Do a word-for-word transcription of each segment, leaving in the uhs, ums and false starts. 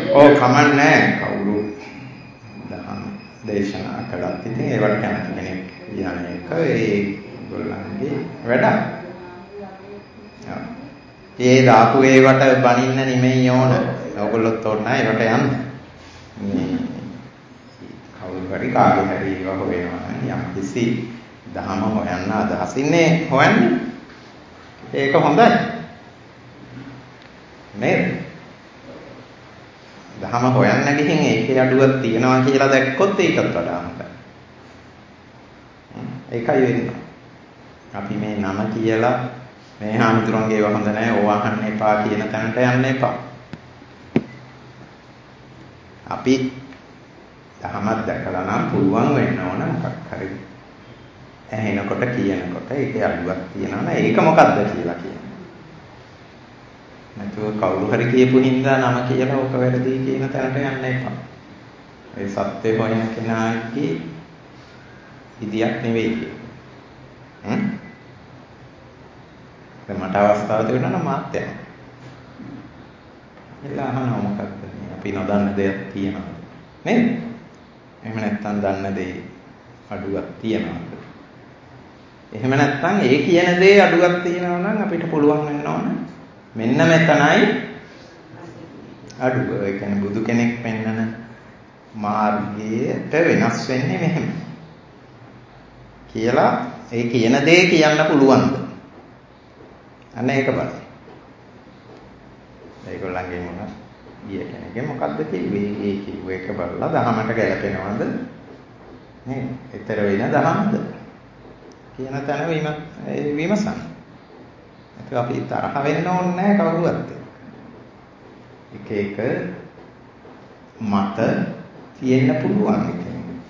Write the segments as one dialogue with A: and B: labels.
A: ඕ කමන්නේ කවුරු දහම් දේශනා කළත් ඉතින් ඒවට කැමති කෙනෙක් කියන්නේ එක ඒගොල්ලන්ගේ වැඩක්. ඒ දාපු ඒවට බනින්න නෙමෙයි ඕන. ඔයගොල්ලොත් ඕන ඒවට යන්න. මේ කවුරු හරි කාගේ හරි ඒවා හොයනවා යම් කිසි දහම හොයන්න අදහසින්නේ හොයන්නේ. ඒක හොඳයි. නේද? දහම හොයන්න ගිහින් ඒකේ අඩුවක් තියනවා කියලා දැක්කොත් ඒකත් වඩා හොඳයි. ඒකයි වෙන්නේ. අපි මේ නම කියලා මේ හාමුදුරන්ගේ ඒවා හොඳ නැහැ ඕවා අහන්න එපා කියන තැනට යන්න එපා. අපි දහමක් දැකලා නම් පුළුවන් වෙන්න ඕන මොකක් හරි ඇහෙනකොට කියනකොට ඒකේ අඩුවක් තියෙනවා නේද? ඒක මොකක්ද කියලා කියන්න. නැතුව කවුරු හරි කියපු හින්දා නම කියලා ඕක වැරදි කියන තැනට යන්න එපා. ඒ සත්‍ය හොයන කෙනාගේ විදියක් නෙවෙයි. හ්ම්? දැන් මට අවස්ථාව දෙන්න නම් මාත් යනවා. එලා අහනවා මොකක්ද මේ අපි නොදන්න දෙයක් තියෙනවා. නේද? එහෙම නැත්නම් දන්න දේ අඩුවක් තියෙනවද? එහෙම නැත්නම් ඒ කියන දේ අඩුවක් තියෙනවා නම් අපිට පුළුවන් වෙන්න ඕන මෙන්න මෙතනයි අඩුව. ඒ කියන්නේ බුදු කෙනෙක් පෙන්වන මාර්ගයට වෙනස් වෙන්නේ මෙහෙම කියලා ඒ කියන දේ කියන්න පුළුවන්ද? අන්න ඒක බලන්න. ඒගොල්ලන්ගේ මොන ගිය කෙනෙක්ගේ මොකද්ද කිව්වේ? ඒ කිව්ව එක බලලා දහමට ගැලපෙනවද? නේ? ඊතර වෙන දහමද? කියන තැන විමසන්න. ඒක අපි තරහ වෙන්න ඕනේ නැහැ කවුරුවත්. එක එක මත තියෙන්න පුළුවන් එක.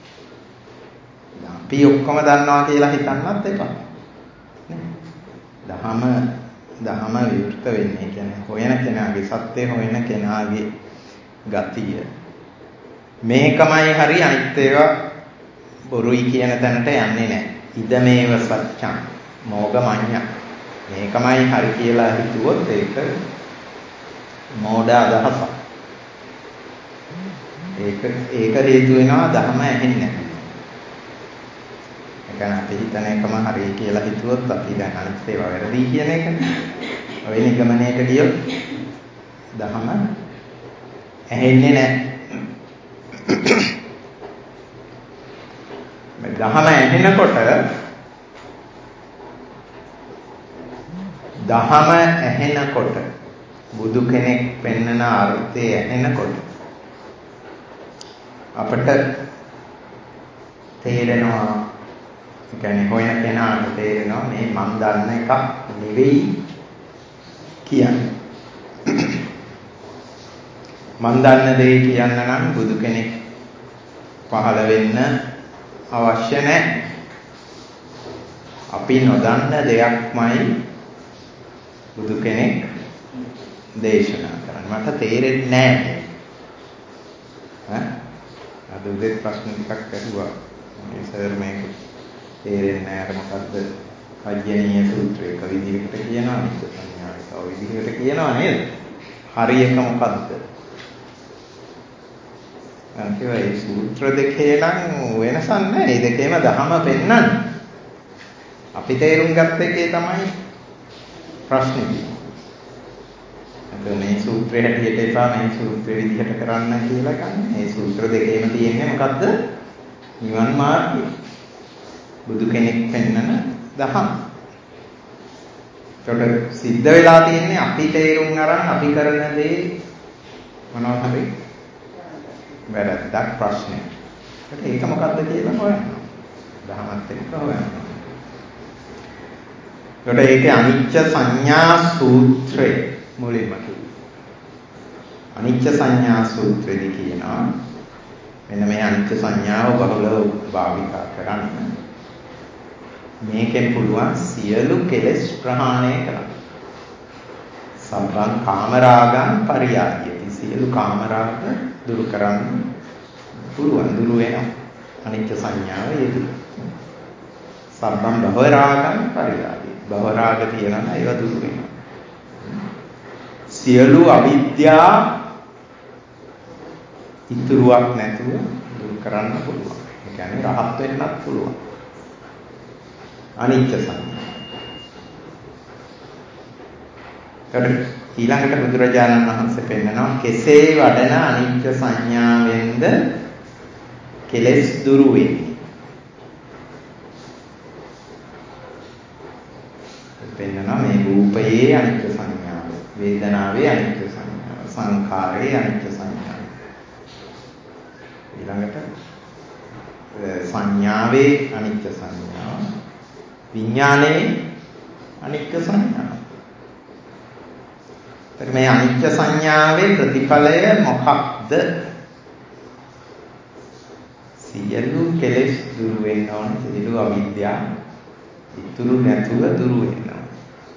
A: අපි ඔක්කොම දන්නවා කියලා හිතන්නත් එපා. නේ? දහම දහම විවෘත වෙන්නේ කියන්නේ හොයන කෙනාගේ සත්‍ය හොයන කෙනාගේ ගතිය. මේකමයි හරි අනිත් ඒවා බොරුයි කියන තැනට යන්නේ නැහැ. ඉදමේව සත්‍යං මෝගමඤ්ඤ. මේකමයි හරි කියලා හිතුවොත් ඒක මෝඩ අදහසක්. ඒක ඒක හේතු වෙනවා ධර්ම ඇහෙන්නේ නැහැ. ඒ කියන්නේ අපි හිතන එකම හරි කියලා හිතුවොත් අපි දැන් අනිත් ඒවා වැරදි කියන එකනේ. ඔය නිගමනයට ගියොත් ධර්ම ඇහෙන්නේ නැහැ. මේ ධර්ම ඇහෙනකොට දහම ඇහෙනකොට බුදු කෙනෙක් පෙන්වන අර්ථය ඇහෙනකොට අපට තේරෙනවා ඒ කියන්නේ හොයන කෙනාට තේරෙනවා මේ මන් දන්න එකක් නෙවෙයි කියන්නේ. මන් දන්න දේ කියන්න නම් බුදු කෙනෙක් පහළ වෙන්න අවශ්‍ය නැහැ. අපි නොදන්න දෙයක්මයි බුදු කෙනෙක් දේශනා කරන්නේ. මට තේරෙන්නේ නැහැ. ඈ අද උදේ ප්‍රශ්න ටිකක් ඇහුවා. මේ සර් මේක තේරෙන්නේ නැහැ අර මොකද්ද? අජ්ජනීය සූත්‍රය එක විදිහකට කියනවා නිත්‍ය සංඥාව තව විදිහකට කියනවා නේද? හරි එක මොකද්ද? අන්තිම ඒ සූත්‍ර දෙකේ නම් වෙනසක් නැහැ. මේ දෙකේම දහම පෙන්නන්නේ. අපි තේරුම් ගත්ත එකේ තමයි ප්‍රශ්නේ. මේ සූත්‍රය හැටියට එපා මේ සූත්‍ර විදිහට කරන්න කියලා ගන්න. මේ සූත්‍ර දෙකේම තියෙන්නේ මොකද්ද? නිවන් මාර්ගය. බුදු කෙනෙක් පෙන්වන දහම. ඒකට සිද්ධ වෙලා තියෙන්නේ අපි තේරුම් අරන් අපි කරන දේ මොනවා හරි වැරද්දක් ප්‍රශ්නයක්. ඒක මොකද්ද කියලා හොයන්න. දහමත් එක්ක හොයන්න. ඒකට ඒකේ අනිච්ච සංඥා සූත්‍රය මුලින්ම කිව්වා. අනිච්ච සංඥා සූත්‍රෙදි කියනවා මෙන්න මේ අනිච්ච සංඥාව බහුලව භාවිතා කරන්න. මේකෙන් පුළුවන් සියලු කෙලෙස් ප්‍රහාණය කරන්න. සම්බන් කාමරාගං පරියායති. සියලු කාමරාග දුරු කරන්න පුළුවන්. දුරු වෙන අනිච්ච සංඥාව යෙදුන. සම්බන් භවරාගං පරියායති. භවරාග තියනවා ඒවා දුරු වෙනවා. සියලු අවිද්‍යා ඉතුරුවක් නැතුව දුරු කරන්න පුළුවන්. ඒ කියන්නේ රහත් වෙන්නත් පුළුවන්. අනිත්‍ය සංඥා. ඊළඟට බුදුරජාණන් වහන්සේ පෙන්නනවා කෙසේ වඩන අනිත්‍ය සංඥාවෙන්ද කෙලෙස් දුරු වෙන්නේ. පෙන්නනවා මේ රූපයේ අනිත්‍ය සංඥාව, වේදනාවේ අනිත්‍ය සංඥාව, සංඛාරයේ අනිත්‍ය සංඥාව. ඊළඟට සංඥාවේ අනිත්‍ය සංඥාව, විඥානයේ අනිත්‍ය සංඥාව. මේ අනිත්‍ය සංඥාවේ ප්‍රතිඵලය මොකක්ද? සියලු කෙලෙස් දුරු වෙන්න ඕන, සියලු අවිද්‍යාව ඉතුරු නැතුව දුරු වෙන්න ඕන.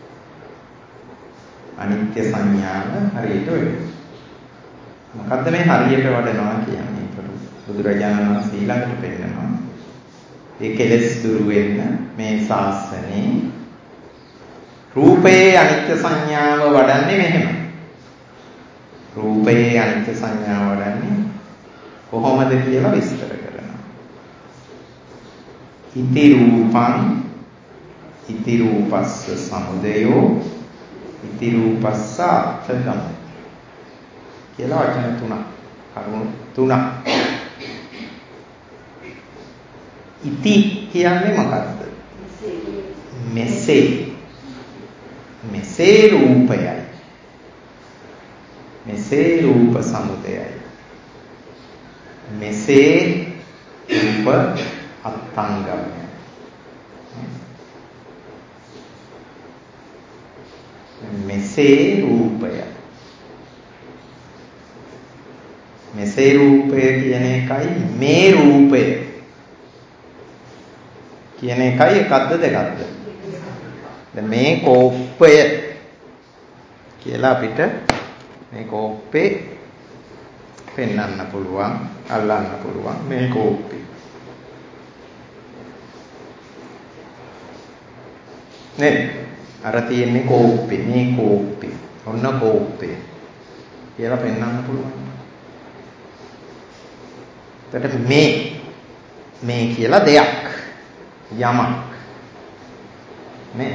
A: අනිත්‍ය සංඥාව හරියට වෙනවා. මොකද්ද මේ හරියට වඩනවා කියන්නේ? බුදුරජාණන් වහන්සේ ඊළඟට පෙන්නනවා මේ කෙලෙස් දුරු වෙන්න මේ ශාසනේ රූපයේ අනිත්‍ය සංඥාව වඩන්නේ මෙහෙම. රූපයේ අනිත්‍ය සංඥාව වඩන්නේ කොහොමද කියලා විස්තර කරනවා. ඉති රූපං ඉති රූපස්ස සමුදයෝ ඉති රූපස්ස අත්ථගම කියලා වචන තුනක්, කරුණු තුනක්. ඉති කියන්නේ මොකක්ද? මෙසේ මෙසේ රූපයයි. මෙසේ රූප සමුදයයි. මෙසේ රූප අත්ංගමයි. මෙසේ රූපය. මෙසේ රූපය කියන එකයි මේ රූපය කියන එකයි එකක්ද දෙකක්ද? දැන් මේ කෝප්පය කියලා අපිට මේ කෝප්පේ පෙන්වන්න පුළුවන්, අල්ලන්න පුළුවන් මේ කෝප්පේ. නේ අර තියෙන්නේ කෝප්පේ, මේ කෝප්පේ. ඔන්න කෝප්පේ කියලා පෙන්වන්න පුළුවන්. එතකොට මේ මේ කියලා දෙයක්, යමක්. නේ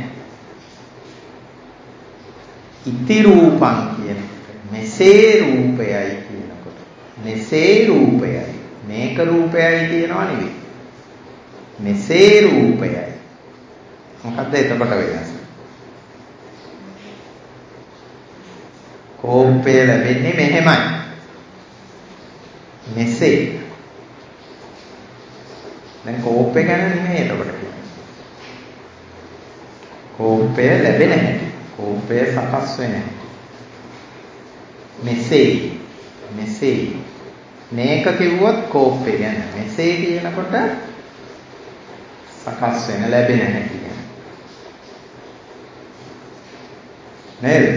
A: ඉති රූපං කියන මෙසේ රූපයයි කියනකොට මෙසේ රූපයයි මේක රූපයයි කියනවා නෙවෙයි. මෙසේ රූපයයි. මොකද්ද එතකොට වෙනස? කෝපය ලැබෙන්නේ මෙහෙමයි. මෙසේ. දැන් කෝපය ගැන නෙමෙයි එතකොට කියන්නේ. කෝපය ලැබෙන හැටි. කෝපය සකස් වෙන හැටි. මෙසේ මෙසේ මේක කිව්වොත් කෝපය ගැන. මෙසේ කියනකොට සකස් වෙන ලැබෙන හැටි ගැන. නේද?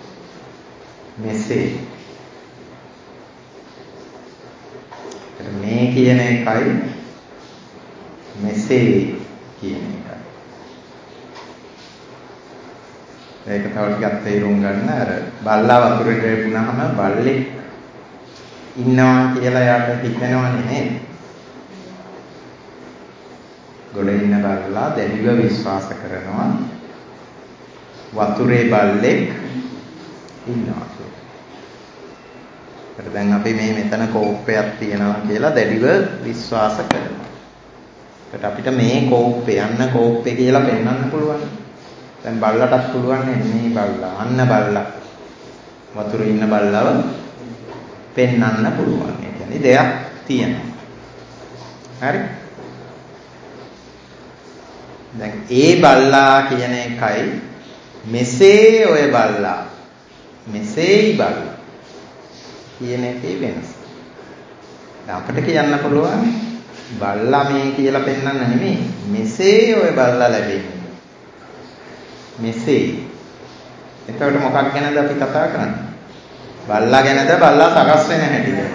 A: මෙසේ මේ කියන එකයි මෙසේ කියන එකයි. ඒක තව ටිකක් තේරුම් ගන්න. අර බල්ලා වතුරේ වැටුනහම බල්ලෙක් ඉන්නවා කියලා යාට හිතෙනවනේ නේද? ගොඩ ඉන්න බල්ලා දැඩිව විශ්වාස කරනවා වතුරේ බල්ලෙක් ඉන්නවා කියලා. ඒත් දැන් අපි මේ මෙතන කෝප්පයක් තියනවා කියලා දැඩිව විශ්වාස කරනවා. ඒත් අපිට මේ කෝප්පේ යන්න කෝප්පේ කියලා පෙන්වන්න පුළුවන්. දැන් බල්ලටත් පුළුවන් මේ බල්ලා අන්න බල්ලා වතුරේ ඉන්න බල්ලව පෙන්වන්න පුළුවන්. ඒ කියන්නේ දෙයක් තියෙනවා. හරි? දැන් ඒ බල්ලා කියන එකයි මෙසේ ඔය බල්ලා මෙසේයි බල්ලා කියන එකේ වෙනස. දැන් අපිට කියන්න පුළුවන් බල්ලා මේ කියලා පෙන්වන්න නෙමෙයි මෙසේ ඔය බල්ලා ලැබෙන්නේ. මෙසේ. එතකොට මොකක් ගැනද අපි කතා කරන්නේ? බල්ලා ගැනද බල්ලා සකස් වෙන හැටි ගැන?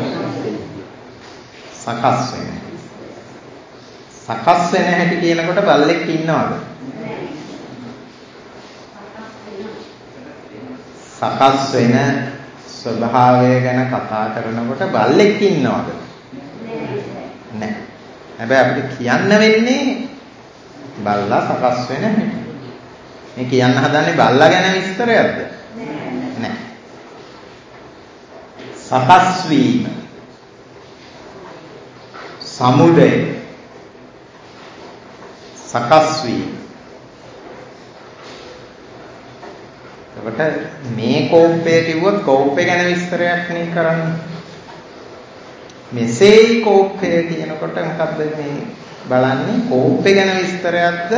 A: සකස් වෙන. සකස් වෙන හැටි කියනකොට බල්ලෙක් ඉන්නවද? සකස් වෙන ස්වභාවය ගැන කතා කරනකොට බල්ලෙක් ඉන්නවද? නැහැ. හැබැයි අපිට කියන්න වෙන්නේ බල්ලා සකස් වෙන හැටි. මේ කියන්න හදන්නේ බල්ලා ගැන විස්තරයක්ද? නැහැ. සකස් වීම, සමුදය, සකස් වීම. එතකොට මේ කෝපය කිව්වොත් කෝපය ගැන විස්තරයක් නේ කරන්නේ. මෙසේ කෝපය කියනකොට මොකද්ද මේ බලන්නේ? කෝපය ගැන විස්තරයක්ද?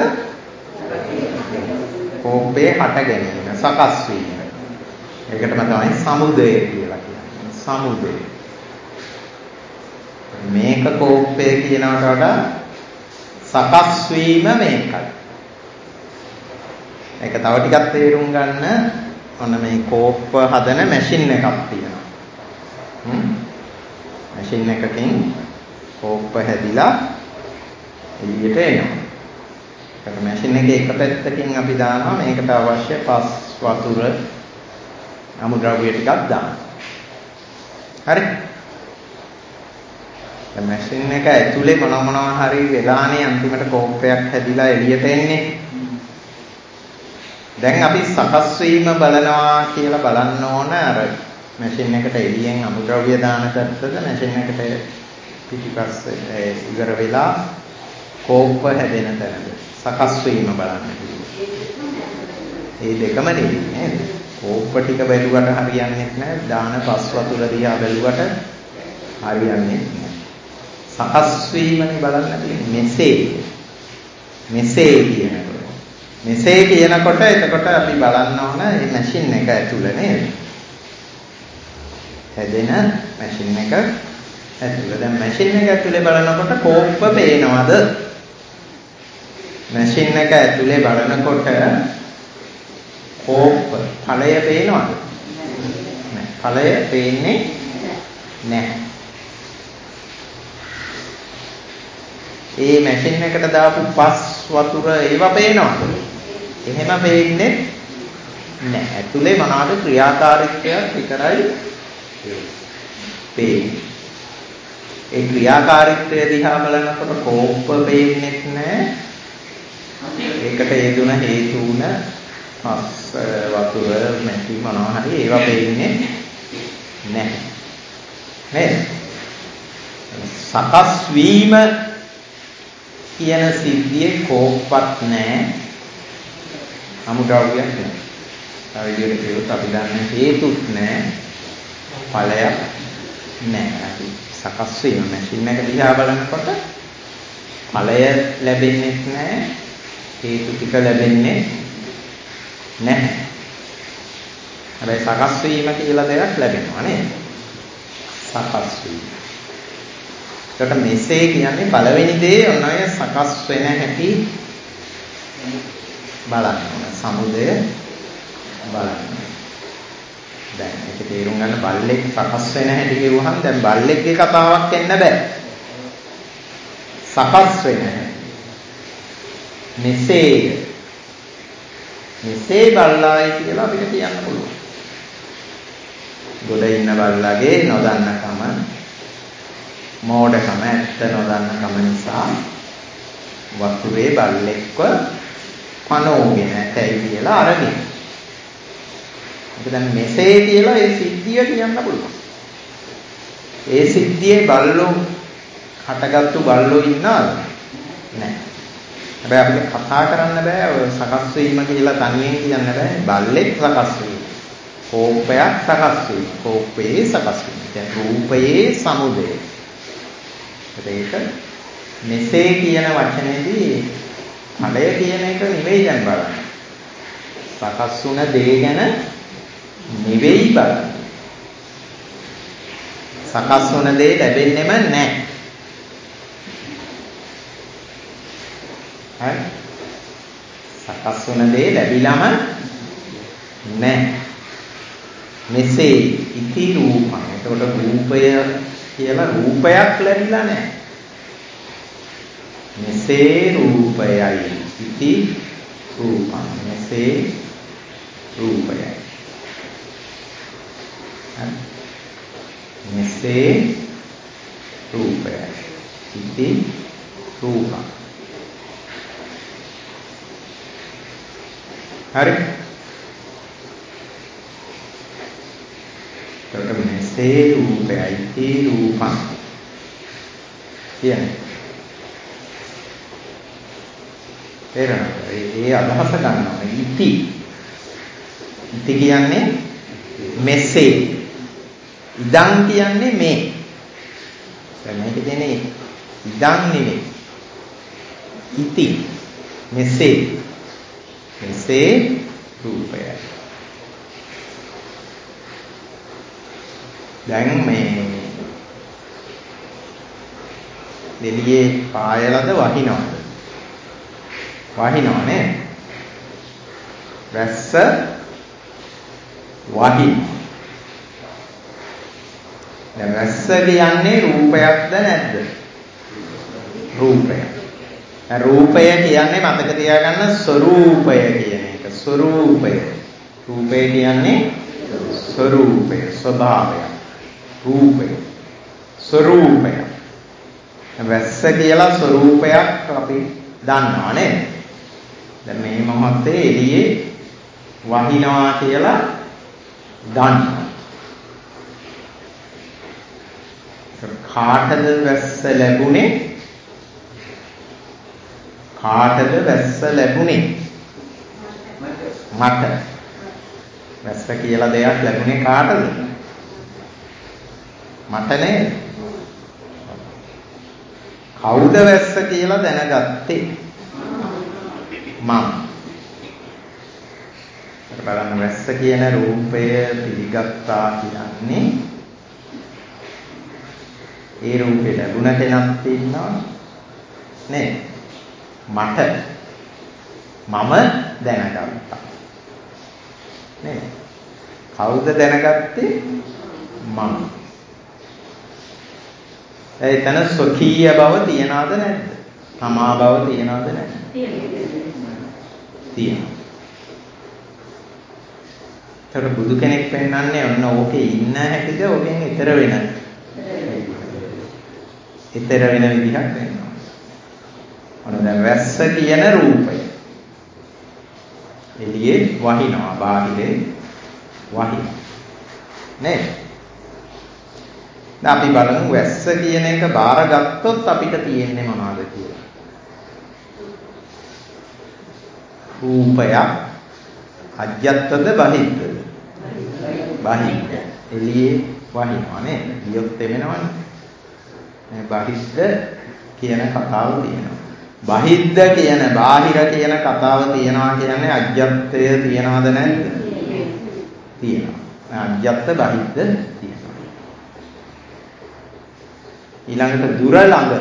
A: කෝපේ හට ගැනීම, සකස් වීම. ඒකටම තමයි සමුදය කියලා කියන්නේ. සමුදය. මේක කෝපය කියනකට වඩා සකස් වීම මේකයි. ඒක තව ටිකක් තේරුම් ගන්න ඔන්න මේ කෝප්ප හදන මැෂින් එකක් තියෙනවා. හ්ම්. මැෂින් එකකින් කෝප්ප හැදිලා එළියට එනවා. ඒක මැෂින් එකේ එක පැත්තකින් අපි දානවා මේකට අවශ්‍ය පස් වතුර අමුද්‍රව්‍ය ටිකක් දානවා. හරි. දැන් මැෂින් එක ඇතුලේ මොන මොනවා හරි වෙලානේ අන්තිමට කෝප්පයක් හැදිලා එළියට එන්නේ. දැන් අපි සකස් වීම බලනවා කියලා බලන්න ඕන අර මැෂින් එකට එළියෙන් අමුද්‍රව්‍ය දාන පැත්තද මැෂින් එකට පිටිපස්සේ ඉවර වෙලා කෝප්ප හැදෙන තැනද සකස් වීම බලන්න ඒ දෙකම නෙවෙයි නේද? කෝප්ප ටික බැලුවට හරියන්නේ නැහැ. දාන පස් වතුර දිහා බැලුවට හරියන්නේ නැහැ. සකස් වීමනේ බලන්න තියෙන්නේ. මෙසේ මෙසේ කියනකොට මෙසේ කියනකොට එතකොට අපි බලන්න ඕන මේ මැෂින් එක ඇතුළේ නේද? හැදෙන මැෂින් එක ඇතුළේ. දැන් මැෂින් එක ඇතුළේ බලනකොට කෝප්ප පේනවද? මැෂින් එක ඇතුළේ බලනකොට කෝප්ප ඵලය පේනවද? නැහැ. ඵලය පේන්නේ නැහැ. ඒ මැෂින් එකට දාපු පස් වතුර ඒවා පේනවද? එහෙම පේන්නේ නැහැ. ඇතුලේ මොනවාද ක්‍රියාකාරීත්වයක් විතරයි පේන්නේ. ඒ ක්‍රියාකාරීත්වය දිහා බලනකොට කෝප්ප පේන්නේ නැහැ. ඒකට හේතුන හේතුන පස් වතුර මැටි මොනවා හරි ඒවා පේන්නේ නැහැ. නේද? සකස් වීම කියන සිද්ධියේ කෝප්පත් නැහැ. අමුද්‍රව්‍යයක් නැහැ. තව විදිහට කියොත් අපි දන්නේ හේතුත් නැහැ. ඵලයක් නැහැ. අපි සකස් වීම මැෂින් එක දිහා බලනකොට ඵලය ලැබෙන්නේ නැහැ. හේතු ටික ලැබෙන්නේ නැහැ. හැබැයි සකස් වීම කියලා දෙයක් ලැබෙනවා නේද? සකස් වීම. ඒකට මෙසේ කියන්නේ පළවෙනි දේ ඔන්න ඔය සකස් වෙන හැටි බලන්න. සමුදය බලන්න. දැන් ඒක තේරුම් ගන්න බල්ලෙක් සකස් වෙන හැටි කියවහම දැන් බල්ලෙක්ගේ කතාවක් එන්න බෑ. සකස් වෙන හැටි. මෙසේ මෙසේ බල්ලායි කියලා අපිට කියන්න පුළුවන්. ගොඩ ඉන්න බල්ලාගේ නොදන්නකම මෝඩකම ඇත්ත නොදන්නකම නිසා වතුරේ බල්ලෙක්ව පනෝගෙන ඇතයි කියලා අරගෙන. ඒක දැන් මෙසේ කියලා ඒ සිද්ධිය කියන්න පුළුවන්. ඒ සිද්ධියේ බල්ලෝ හටගත්තු බල්ලෝ ඉන්නවද? නැහැ. හැබැයි අපිට කතා කරන්න බෑ ඔය සකස් වීම කියලා තනියෙන් කියන්න බෑ. බල්ලෙක් සකස් වීම. කෝපයක් සකස් වීම. කෝපයේ සකස් වීම. කියන්නේ රූපයේ සමුදය. ඒක මෙසේ කියන වචනේදී ඵලය කියන එක නෙවෙයි දැන් බලන්න. සකස් වුණ දේ ගැන නෙවෙයි බලන්න. සකස් වුණ දේ ලැබෙන්නෙම නැහැ. හරි? සකස් වුණ දේ ලැබිලම නැහැ. මෙසේ ඉති රූපං. එතකොට රූපය කියලා රූපයක් ලැබිලා නැහැ. මෙසේ රූපයයි ඉති රූපං. මෙසේ රූපයයි. මෙසේ රූපය. ඉති රූපං. හරි. එතකොට මෙසේ රූපයයි ඉති රූපං කියන්නේ. තේරෙනවද? ඒ අදහස ගන්නවා. ඉති. ඉති කියන්නේ මෙසේ. ඉදං කියන්නේ මේ. දැන් මේක දෙන්නේ ඉදං නෙමෙයි. ඉති. මෙසේ. මෙසේ රූපයයි. දැන් මේ දෙලියේ පායලද වහිනවද? වහිනව නේ. වැස්ස වහින. දැන් වැස්ස කියන්නේ රූපයක්ද නැද්ද? රූපය. දැන් රූපය කියන්නේ මතක තියාගන්න ස්වરૂපය කියන එක. ස්වરૂපය. රූපය කියන්නේ ස්වરૂපය, ස්වභාවය. රූපය. ස්වરૂපය. වැස්ස කියලා ස්වરૂපයක් අපි දන්නවා නේද? දැන් මේ මොහොතේ එළියේ වහිනවා කියලා දන්නවා. කාටද වැස්ස ලැබුණේ? කාටද වැස්ස ලැබුණේ? මට. වැස්ස කියලා දෙයක් ලැබුණේ කාටද? මට නේද? කවුද වැස්ස කියලා දැනගත්තේ? මම. බලන්න වැස්ස කියන රූපය පිළිගත්තා කියන්නේ ඒ රූපේ ලැබුණ කෙනෙක් ඉන්නවා නේ. මට මම දැනගත්තා නේ. කවුද දැනගත්තේ? මම. එතන ස්වකීය බව තියනවද නැද්ද? තමා බව තියනවද නැද්ද? තියෙනවා. ඒතර බුදු කෙනෙක් පෙන්වන්නේ ඔන්න ඕකේ ඉන්න හැටිද ඕකෙන් ඈතර වෙන. ඈතර වෙන විදිහක් වෙනවා. ඔන්න දැන් වැස්ස කියන රූපය. එළියේ වහිනවා, බාහිරේ වහින. නේද? දැන් අපි බලමු වැස්ස කියන එක බාරගත්තොත් අපිට තියෙන්නේ මොනවද කියලා. රූපයක් අජ්‍යත්තද බහිද්දද? බහිද්ද. එළියේ වහිනවා නේද? ගියොත් එමෙනවනේ. මේ බහිද්ද කියන කතාව තියෙනවා. බහිද්ද කියන බාහිර කියන කතාව තියෙනවා කියන්නේ අජ්‍යත්තය තියනවද නැද්ද? තියෙනවා. අජ්‍යත්ත බහිද්ද තියෙනවා. ඊළඟට දුර ළඟ.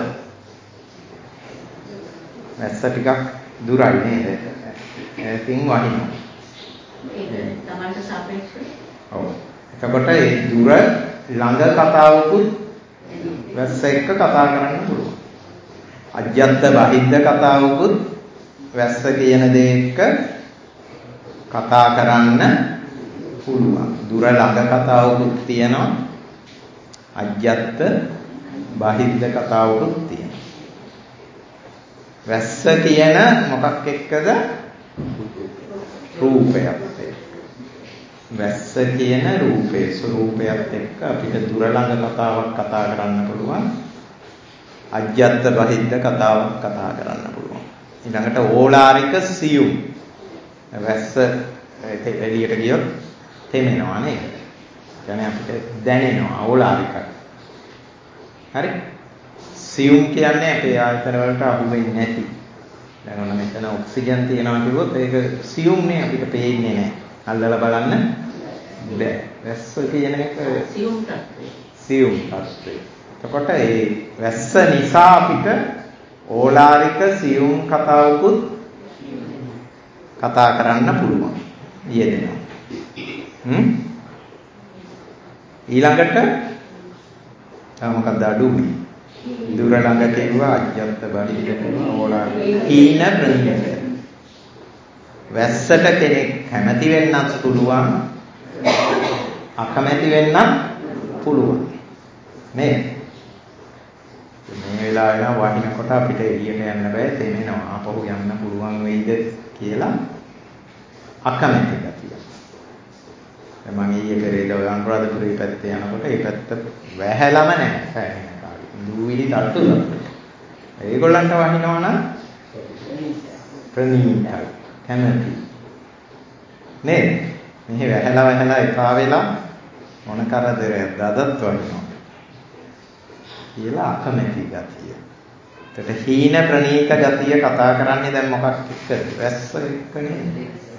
A: වැස්ස ටිකක් දුරයි නේද? ඒකින් වහිනවා.
B: ඒක තමයි සාපේක්ෂව.
A: ඔව්. එතකොට ඒ දුර ළඟ කතාවකුත් වැස්ස එක්ක කතා කරන්න පුළුවන්. අජ්‍යත්ත බහිද්ද කතාවකුත් වැස්ස කියන දේ එක්ක කතා කරන්න පුළුවන්. දුර ළඟ කතාවකුත් තියෙනවා. අජ්‍යත්ත බහිද්ද කතාවකුත් තියෙනවා. වැස්ස කියන මොකක් එක්කද? රූපයක් එක්ක. වැස්ස කියන රූපේ ස්වરૂපයත් එක්ක අපිට දුර ළඟ කතාවක් කතා කරන්න පුළුවන්. අජ්‍යත්ත බහිද්ද කතාවක් කතා කරන්න පුළුවන්. ඊළඟට ඕලාරික සියුම්. වැස්ස එළියට ගියොත් තෙමෙනවා නේද? يعني අපිට දැනෙනවා ඕලාරිකයි. හරි? සියුම් කියන්නේ අපේ ආයතන වලට අහු වෙන්නේ නැති. දැන් ඔන්න මෙතන ඔක්සිජන් තියෙනවා කිව්වොත් ඒක සියුම් නේ අපිට පේන්නේ නැහැ. අල්ලලා බලන්න බෑ. වැස්ස කියන එක
B: සියුම් තත්ත්වය.
A: සියුම් තත්ත්වය. එතකොට ඒ වැස්ස නිසා අපිට ඕලාරික සියුම් කතාවකුත් කතා කරන්න පුළුවන්. යෙදෙනවා. හ්ම් ඊළඟට තව මොකක්ද අඩුවේ? දුර ළඟ කෙරුවා අජ්‍යත්ත බහිද්ද කෙරුවා ඕලාරික හීන ප්‍රනීත. වැස්සට කෙනෙක් කැමති වෙන්නත් පුළුවන් අකමැති වෙන්නත් පුළුවන්. නේද? මේ වෙලාවේ නම් වහිනකොට අපිට එළියට යන්න බෑ, තෙමෙනවා. ආපහු යන්න පුළුවන් වෙයිද කියලා අකමැති ගතිය. මම ඊයේ පෙරේද ඔය අනුරාධපුරේ පැත්තේ යනකොට ඒ පැත්ත වැහැලම නැහැ සෑහෙන කාලෙක. දූවිලි තට්ටු තට්ටු. ඒගොල්ලන්ට වහිනවා නම් ප්‍රණීතයි. කැමති. නේද? මෙහි වැහැලා වැහැලා එපා වෙලා මොන කරදරයක්ද අදත් වහිනවා. කියලා අකමැති ගතිය. ඒකට හීන ප්‍රණීත ගතිය කතා කරන්නේ දැන් මොකක් එක්කද? වැස්ස එක්ක නේද?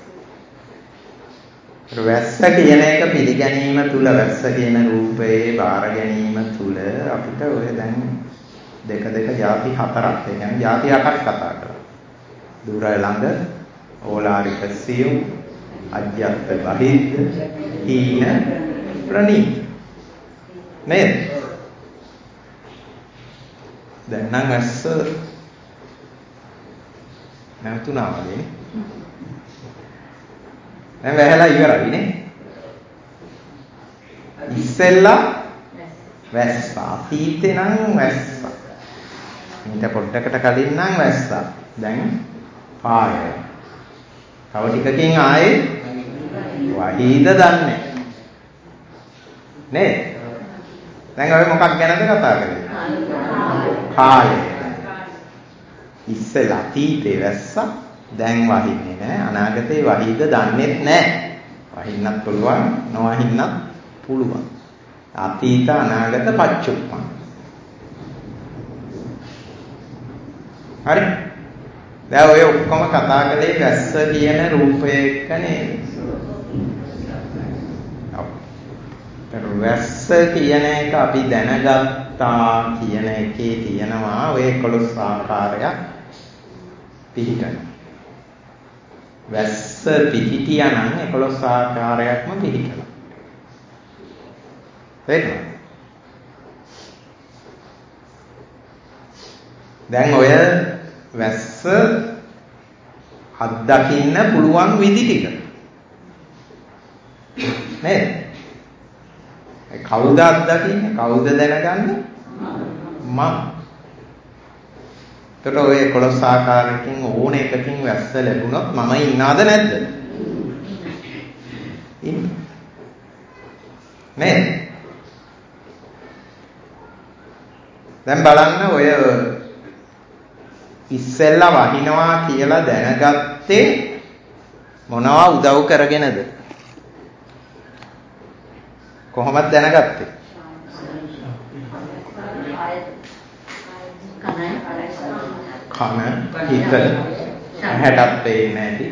A: වැස්ස කියන එක පිළිගැනීම තුල වැස්ස කියන රූපයේ බාර ගැනීම තුල අපිට ඔය දැන් දෙක දෙක ಜಾති හතරක් ඒ කියන්නේ ಜಾති අටක් කතා කරා. දුර ළඟ ඕලාරික සියුම් අජ්‍යත් බහිද්ද හීන ප්‍රණීත නේද? දැන් නම් වැස්ස නැවතුණා වගේ දැන් වැහැලා ඉවරයි නේ. ඉස්සෙල්ලා වැස්ස අතීතේ නම් වැස්ස. ඊට පොඩ්ඩකට කලින් නම් වැස්ස. දැන් පාය. තව ටිකකින් ආයේ වහීද දන්නේ. නේද? දැන් අපි මොකක් ගැනද කතා කරන්නේ? කාය. ඉස්සෙල්ලා අතීතේ වැස්ස. දැන් වහින්නේ නැහැ. අනාගතේ වහීද දන්නේත් නැහැ. වහින්නත් පුළුවන්, නොවහින්නත් පුළුවන්. අතීත අනාගත පච්චුප්පන්. හරි. දැන් ඔය ඔක්කොම කතා කරේ වැස්ස කියන රූපය එක්ක නේද? ඔව්. වැස්ස කියන එක අපි දැනගත්තා කියන එකේ තියෙනවා ඔය එකොළොස් ආකාරයක් පිළිගන්න. වැස්ස පිහිටියා නම් එකොළොස් ආකාරයක්ම පිහිටනවා. තේරෙනවද? දැන් ඔය වැස්ස අත්දකින්න පුළුවන් විදි ටික. නේද? ඒ කවුද අත්දකින්නේ? කවුද දැනගන්නේ? මම. ඒතර ඔය එකොළොස් ආකාරයකින් ඕන එකකින් වැස්ස ලැබුණොත් මම ඉන්නවද නැද්ද? ඉන්න. නේද? දැන් බලන්න ඔය ඉස්සෙල්ලා වහිනවා කියලා දැනගත්තේ මොනවා උදව් කරගෙනද? කොහොමද දැනගත්තේ? කන හිත ඇහැටත් පේන්නේ නැති.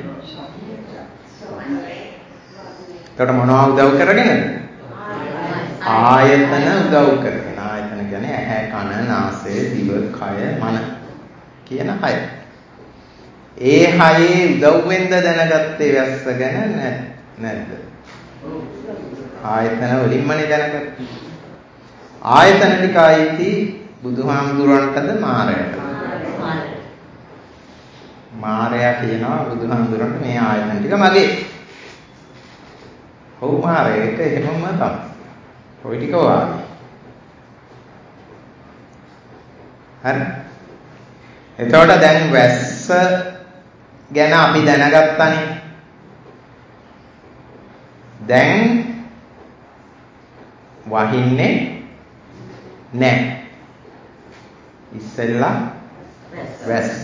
A: එතකොට මොනවා උදව් කරගෙනද? ආයතන උදව් කරගෙන. ආයතන කියන්නේ ඇහැ කන නාසය දිව කය මන කියන හය. ඒ හයේ උදව්වෙන්ද දැනගත්තේ වැස්ස ගැන නැද්ද? ආයතන වලින්මනේ දැනගත්තේ. ආයතන ටික ආйти බුදුහාමුදුරන්ටද මාරයටද? මාරයා කියනවා බුදුහාමුදුරන්ට මේ ආයතන ටික මගේ. ඔව් මාරයා ඒක එහෙමම තමයි. ඔය ටික වාගේ. හරි. එතකොට දැන් වැස්ස ගැන අපි දැනගත්තානේ. දැන් වහින්නේ නැහැ. ඉස්සෙල්ලා වැස්ස.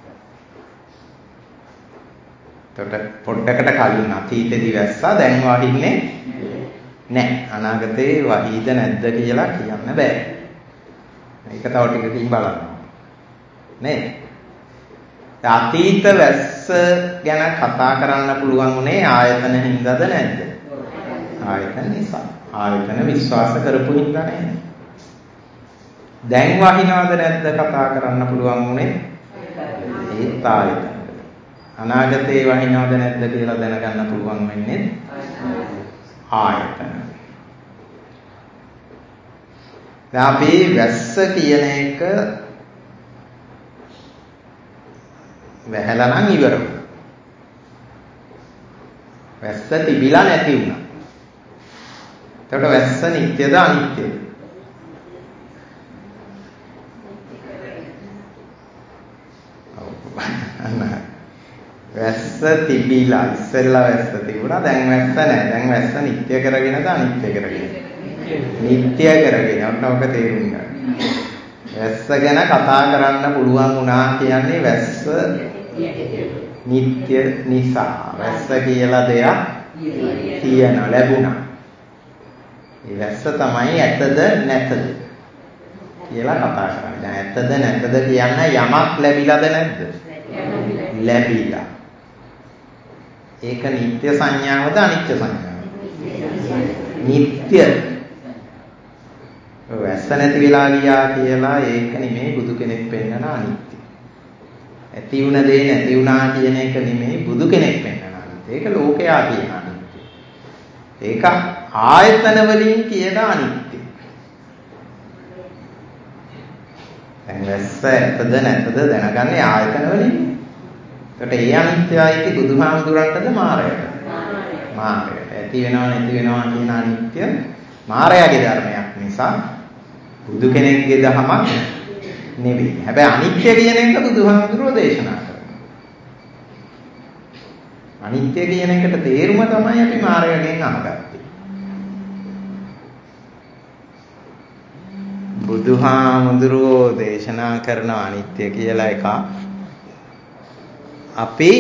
A: එතකොට පොඩ්ඩකට කලින් අතීතේදී වැස්සා දැන් වහින්නේ නැහැ. අනාගතේ වහීද නැද්ද කියලා කියන්න බෑ. මේක තව ටිකකින් බලන්න. නේද? අතීත වැස්ස ගැන කතා කරන්න පුළුවන් උනේ ආයතන හින්දාද නැද්ද? ආයතන නිසා. ආයතන විශ්වාස කරපු හින්දා නේද? දැන් වහිනවද නැද්ද කතා කරන්න පුළුවන් උනේ? ඒත් ආයතන. අනාගතේ වහිනවද නැද්ද කියලා දැනගන්න පුළුවන් වෙන්නේ ආයතන. දැන් අපි වැස්ස කියන එක වැහැලා නම් ඉවර වුණා. වැස්ස තිබිලා නැති වුණා. එතකොට වැස්ස නිට්ටයද අනිත්‍යද? වැස්ස තිබිලා ඉස්සෙල්ලා වැස්ස තිබුණා දැන් වැස්ස නැහැ. දැන් වැස්ස නිට්ටය කරගෙනද අනිත්‍ය කරගෙනද? නිට්ටය කරගෙන. ඔන්න ඔක තේරුම් ගන්න. වැස්ස ගැන කතා කරන්න පුළුවන් වුණා කියන්නේ වැස්ස නිට්ටය නිසා. වැස්ස කියලා දෙයක් තියෙන ලැබුණා. ඒ වැස්ස තමයි ඇතද නැතද කියලා කතා කරන්නේ. දැන් ඇතද නැතද කියන්න යමක් ලැබිලාද නැද්ද? ලැබිලා. ඒක නිත්‍ය සංඥාවද අනිත්‍ය සංඥාවද? නිත්‍ය. ඔය වැස්ස නැති වෙලා ගියා කියලා ඒක නෙමෙයි බුදු කෙනෙක් පෙන්නන අනිත්‍ය. ඇති වුණ දේ නැති වුණා කියන එක නෙමෙයි බුදු කෙනෙක් පෙන්නන අනිත්‍ය. ඒක ලෝකයා කියන අනිත්‍ය. ඒක ආයතන වලින් කියන අනිත්‍ය. දැන් වැස්ස ඇත්තද නැතද දැනගන්නේ ආයතන වලින්. ඒකට ඒ අනිත්‍යයිති බුදුහාමුදුරන්ටද මායයටද? මායයට. ඇති වෙනවා නැති වෙනවා කියන අනිත්‍ය මායයාගේ ධර්මයක් නිසා බුදු කෙනෙක්ගේ දහමක් නෙවෙයි. හැබැයි අනිත්‍ය කියන එක බුදුහාමුදුරෝ දේශනා කරනවා. අනිත්‍ය කියන එකට තේරුම තමයි අපි මායයෙන් අහගත්තේ. බුදුහාමුදුරෝ දේශනා කරන අනිත්‍ය කියලා එක අපි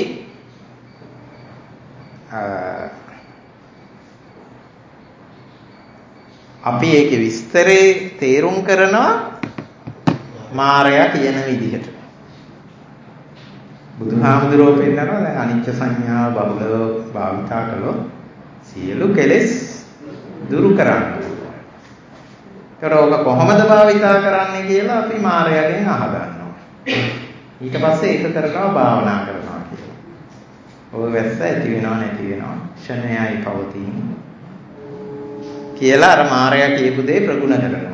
A: අපි ඒකේ විස්තරේ තේරුම් කරනවා මායя කියන විදිහට. බුදුහාමුදුරුවෝ පෙන්නනවා දැන් අනිත්‍ය සංඥාව බහුලව භාවිතා කළොත් සියලු කෙලෙස් දුරු කරන්න. ඒතර ඔබ කොහොමද භාවිතා කරන්නේ කියලා අපි මායයෙන් අහගන්නවා. ඊට පස්සේ ඒක කරනවා භාවනා කරනවා කියලා. ඔය වැස්ස ඇති වෙනව නැති වෙනව ක්ෂණයයි පවතින කියලා අර මායя කියපු දේ ප්‍රගුණ කරනවා.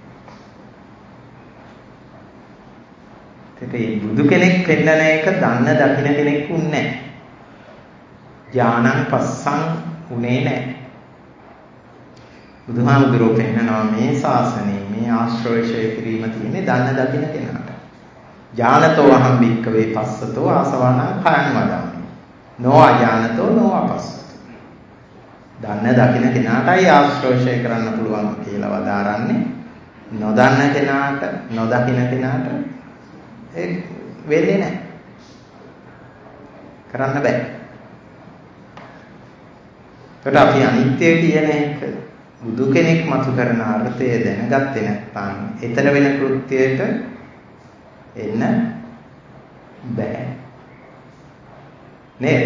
A: ඒ බුදු කෙනෙක් පෙන්නන එක දන්න දකින්න කෙනෙක් උන්නේ නැහැ. ඥානං පස්සං උනේ නැහැ. බුදුහාමුදුරුවෝ පෙන්නනවා මේ ශාසනයේ මේ ආශ්‍රයශය කිරීම තියෙන්නේ දන්න දකින්න කෙනාට. ඥානතෝ අහං භික්ඛවේ පස්සතෝ ආසවණං khයං වදාමි. නෝ අඥානතෝ නෝ අපස්සතෝ. දන්න දකින්න කෙනාටයි ආශ්‍රයශය කරන්න පුළුවන් කියලා වදාරන්නේ. නොදන්න කෙනාට නොදකින්න කෙනාට ඒ වෙන්නේ නැහැ. කරන්න බෑ. ඒකට අපි අනිත්‍ය කියන එක බුදු කෙනෙක් මතු කරන අර්ථය දැනගත්තේ නැත්නම් ඊතර වෙන කෘත්‍යයට එන්න බෑ. නේද?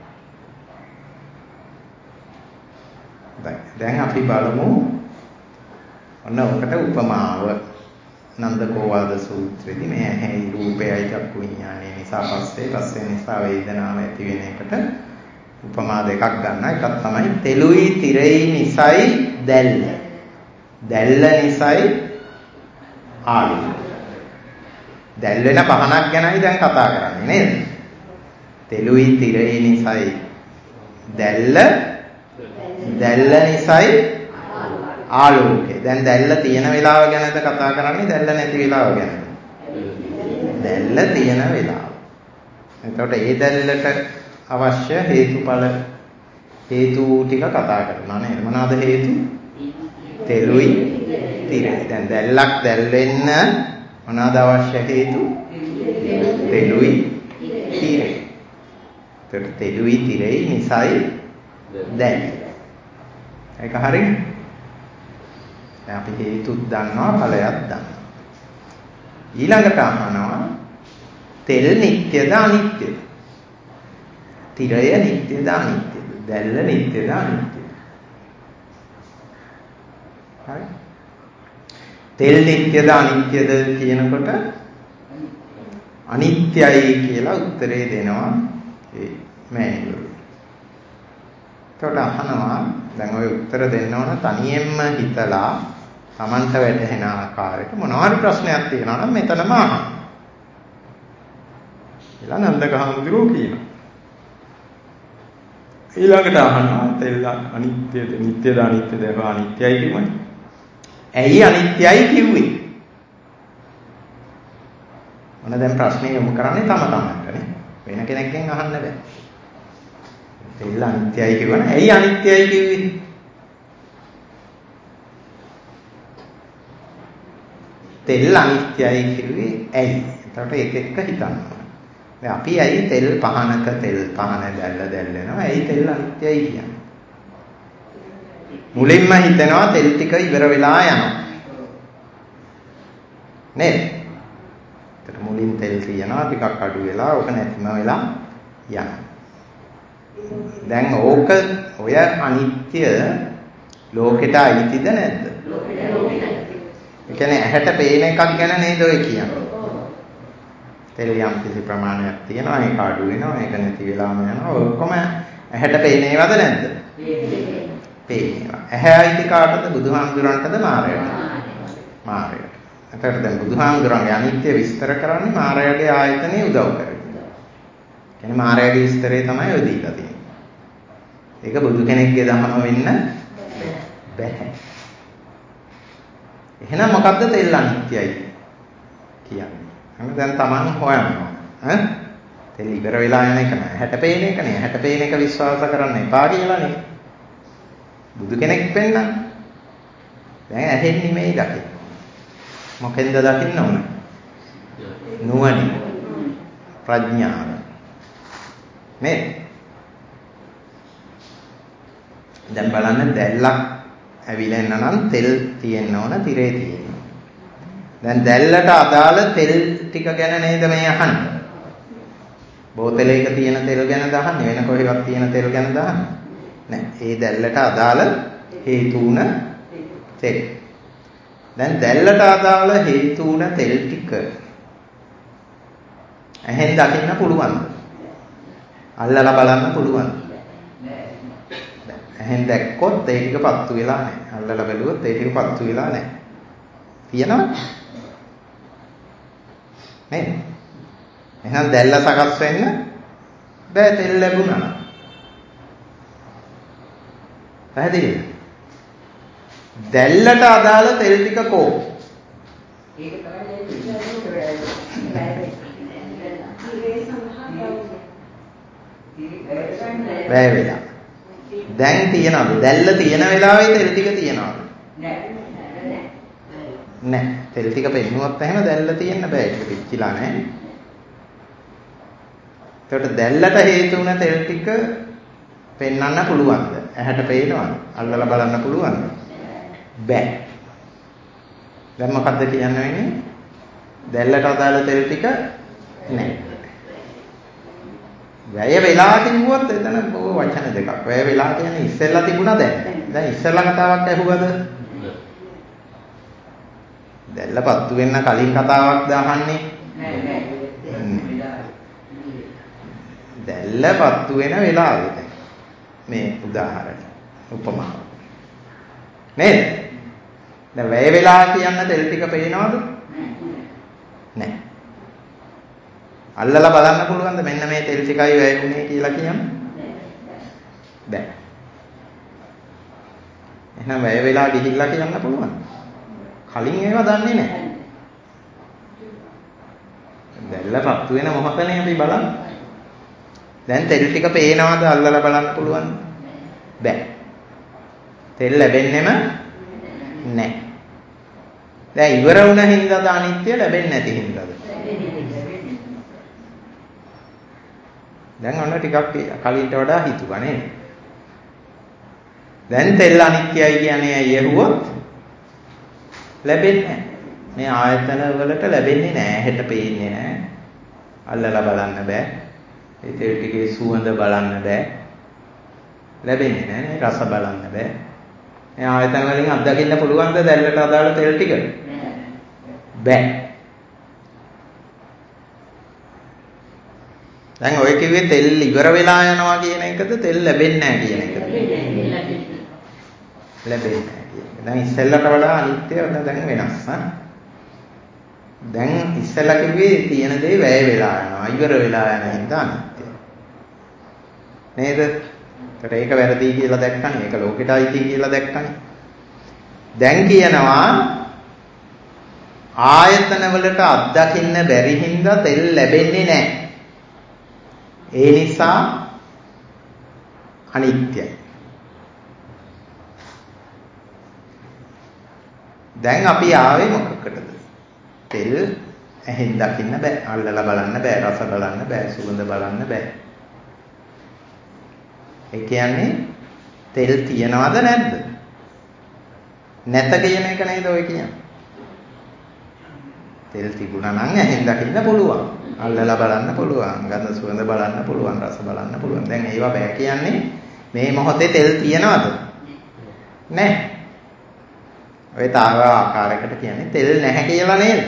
A: දැන් අපි බලමු ඔන්න ඔකට උපමාව නන්දකෝවාද සූත්‍රයේදී මේ ඇහි රූපයයි චක්කු විඥානය නිසා පස්සේ පස්සේ නිසා වේදනාව ඇති වෙන එකට උපමා දෙකක් ගන්න. එකක් තමයි තෙලුයි තිරයි නිසයි දැල්ල. දැල්ල නිසයි ආලු. දැල් වෙන පහනක් ගැනයි දැන් කතා කරන්නේ නේද? තෙලුයි තිරයි නිසයි දැල්ල දැල්ල නිසයි ආලෝකය. දැන් දැල්ල තියෙන වෙලාව ගැනද කතා කරන්නේ දැල්ල නැති වෙලාව ගැනද? දැල්ල තියෙන වෙලාව. එතකොට ඒ දැල්ලට අවශ්‍ය හේතුඵල හේතු ටික කතා කරනවා නේද? මොනවාද හේතු? තෙලුයි තිරයි. දැන් දැල්ලක් දැල් වෙන්න මොනවාද අවශ්‍ය හේතු? තෙලුයි තිරයි. එතකොට තෙලුයි තිරයි නිසයි දැල්. ඒක හරියි. දැන් අපි හේතුත් දන්නවා ඵලයක් දන්නවා. ඊළඟට අහනවා තෙල් නිට්ටයද අනිත්‍යද? තිරය නිට්ටයද අනිත්‍යද? දැල්ල නිට්ටයද අනිත්‍යද? හරි. තෙල් නිට්ටයද අනිත්‍යද කියනකොට අනිත්‍යයි කියලා උත්තරේ දෙනවා ඒ මෑණිවරු. එතකොට අහනවා දැන් ඔය උත්තර දෙන්න ඕන තනියෙන්ම හිතලා Tamanට වැටහෙන ආකාරයට මොනවාරි ප්‍රශ්නයක් තියෙනවා නම් මෙතනම අහන්න. ඊළඟ නන්දකහඳුරෝ කියනවා. ඊළඟට අහනවා තෙල් අනිත්‍යද නිට්ටයද අනිත්‍යද ඒක අනිත්‍යයි කියවනේ. ඇයි අනිත්‍යයි කිව්වේ? මොන දැන් ප්‍රශ්නේ යොමු කරන්නේ තම තමන්ටනේ. වෙන කෙනෙක්ගෙන් අහන්න බෑ. තෙල් අනිත්‍යයි කියවනේ ඇයි අනිත්‍යයි කිව්වේ? තෙල් අනිත්‍යයි කිව්වේ ඇයි? එතකොට ඒක එක්ක හිතන්න. දැන් අපි ඇයි තෙල් පහනක තෙල් පහන දැල්ල දැල්ලනවා ඇයි තෙල් අනිත්‍යයි කියන්නේ? මුලින්ම හිතනවා තෙල් ටික ඉවර වෙලා යනවා. නේද? ඒකට මුලින් තෙල් තියනවා ටිකක් අඩු වෙලා ඕක නැතිම වෙලා යනවා. දැන් ඕක ඔය අනිත්‍ය ලෝකෙට අයිතිද නැද්ද? ලෝකෙට. ඒ කියන්නේ ඇහැට පේන එකක් ගැන නේද ඔය කියන්නේ? තෙල් යම් කිසි ප්‍රමාණයක් තියෙනවා ඒක අඩු වෙනවා ඒක නැති වෙලාම යනවා ඔක්කොම ඇහැට පේන ඒවාද නැද්ද? පේනවා. ඇහැ අයිති කාටද? බුදුහාමුදුරන්ටද මාරයටද? මාරයට. එතකොට දැන් බුදුහාමුදුරන්ගේ අනිත්‍ය විස්තර කරන්නේ මාරයාගේ ආයතනේ උදව් කරගෙන. කියන්නේ මාරයාගේ විස්තරය තමයි ඔය දීලා තියෙන්නේ. ඒක බුදු කෙනෙක්ගේ දහම වෙන්න බැහැ. එහෙනම් මොකද්ද තෙල් අනිත්‍යයි කියන්නේ? අන්න දැන් Taman හොයනවා. ඈ තෙල් ඉවර වෙලා යන එක නෑ. හැට පේන එක නේ. හැට පේන එක විශ්වාස කරන්න එපා කියලානේ. බුදු කෙනෙක් වෙන්න. දැන් ඇහෙන් නෙමෙයි දකින්න. මොකෙන්ද දකින්න ඕන? නුවණින්. ප්‍රඥාව. මේ දැන් බලන්න දැල්ලක් ඇවිල්ලා එන්න නම් තෙල් තියෙන්න ඕන, තිරේ තියෙන්න ඕන. දැන් දැල්ලට අදාළ තෙල් ටික ගැන නේද මේ අහන්නේ? බෝතලයක තියෙන තෙල් ගැන දහන්නේ වෙන කොහෙවත් තියෙන තෙල් ගැන දහන්නේ නෑ. ඒ දැල්ලට අදාළ හේතු උන තෙල්. දැන් දැල්ලට අදාළ හේතු උන තෙල් ටික ඇහෙන් දකින්න පුළුවන්ද? අල්ලලා බලන්න පුළුවන්ද? ඇහෙන් දැක්කොත් ඒ ටික පත්තු වෙලා නැහැ. අල්ලලා බැලුවොත් ඒ ටික පත්තු වෙලා නැහැ. තියෙනවද? නේද? එහෙනම් දැල්ල සකස් වෙන්න බෑ තෙල් ලැබුණා. පැහැදිලිද? දැල්ලට අදාළ තෙල් ටික කෝ? ඒක තමයි වැය වෙලා. දැන් තියනවද? දැල්ල තියෙන වෙලාවේ තෙල් ටික තියනවද? නෑ. නෑ. තෙල් ටික පෙන්නුවත් එහෙම දැල්ල තියෙන්න බෑ. ඒක පිච්චිලා නෑ. ඒකට දැල්ලට හේතු වුණ තෙල් ටික පෙන්වන්න පුළුවන්ද? ඇහැට පේනවද? අල්ලලා බලන්න පුළුවන්ද? බෑ. දැන් මොකද්ද කියන්න වෙන්නේ? දැල්ලට අදාළ තෙල් ටික නෑ. වැය වෙලා කිව්වොත් එතන බොහෝ වචන දෙකක්. වැය වෙලා කියන්නේ ඉස්සෙල්ලා තිබුණා දැන්. දැන් ඉස්සෙල්ලා කතාවක් ඇහුවද? දැල්ලපත්තු වෙන්න කලින් කතාවක්ද අහන්නේ? නෑ නෑ. දැල්ලපත්තු වෙන වෙලාවෙද? මේ උදාහරණය. උපමාව. නේද? දැන් වැය වෙලා කියන්න තෙල් ටික පේනවද? නෑ. අල්ලලා බලන්න පුළුවන්ද මෙන්න මේ තෙල් ටිකයි වැය වුණේ කියලා කියන්න? බෑ. එහෙනම් වැය වෙලා ගිහිල්ලා කියන්න පුළුවන්. කලින් ඒවා දන්නේ නැහැ. දැල්ලපත්තු වෙන මොහොතනේ අපි බලන්නේ. දැන් තෙල් ටික පේනවද අල්ලලා බලන්න පුළුවන්? බෑ. තෙල් ලැබෙන්නෙම නැහැ. දැන් ඉවර වුණ හින්දාද අනිත්‍ය ලැබෙන්නේ නැති හින්දාද? දැන් ඔන්න ටිකක් කලින්ට වඩා හිතුවා නේද? දැන් තෙල් අනිත්‍යයි කියන්නේ ඇයි ඇහුවොත් ලැබෙන්නේ නැහැ. මේ ආයතන වලට ලැබෙන්නේ නැහැ. හෙට පේන්නේ නැහැ. අල්ලලා බලන්න බෑ. ඒ තෙල් ටිකේ සුවඳ බලන්න බෑ. ලැබෙන්නේ නැහැ. රස බලන්න බෑ. මේ ආයතන වලින් අත්දකින්න පුළුවන්ද දැල්ලට අදාළ තෙල් ටික? බෑ. දැන් ඔය කිව්වේ තෙල් ඉවර වෙලා යනවා කියන එකද තෙල් ලැබෙන්නේ නැහැ කියන එකද? ලැබෙන්නේ නැහැ කියන එක. දැන් ඉස්සෙල්ලට වඩා අනිත්‍ය දැන් වෙනස් හා. දැන් ඉස්සෙල්ලා කිව්වේ තියෙන දේ වැය වෙලා යනවා ඉවර වෙලා යන හින්දා අනිත්‍ය. නේද? ඒතර ඒක වැරදි කියලා දැක්කනේ. ඒක ලෝකෙට අයිති කියලා දැක්කනේ. දැන් කියනවා ආයතන වලට අත්දකින්න බැරි හින්දා තෙල් ලැබෙන්නේ නැහැ. ඒ නිසා අනිත්‍යයි. දැන් අපි ආවේ මොකකටද? තෙල් ඇහෙන් දකින්න බෑ, අල්ලලා බලන්න බෑ, රස බලන්න බෑ, සුගඳ බලන්න බෑ. ඒ කියන්නේ තෙල් තියනවද නැද්ද? නැත කියන එක නේද ඔය කියන්නේ. තෙල් තිබුණා නම් ඇහෙන් දකින්න පුළුවන්, අල්ලලා බලන්න පුළුවන්, ගඳ සුවඳ බලන්න පුළුවන්, රස බලන්න පුළුවන්. දැන් ඒවා බෑ කියන්නේ මේ මොහොතේ තෙල් තියනවද? නැහැ. ඔය තාව ආකාරයකට කියන්නේ තෙල් නැහැ කියලා නේද?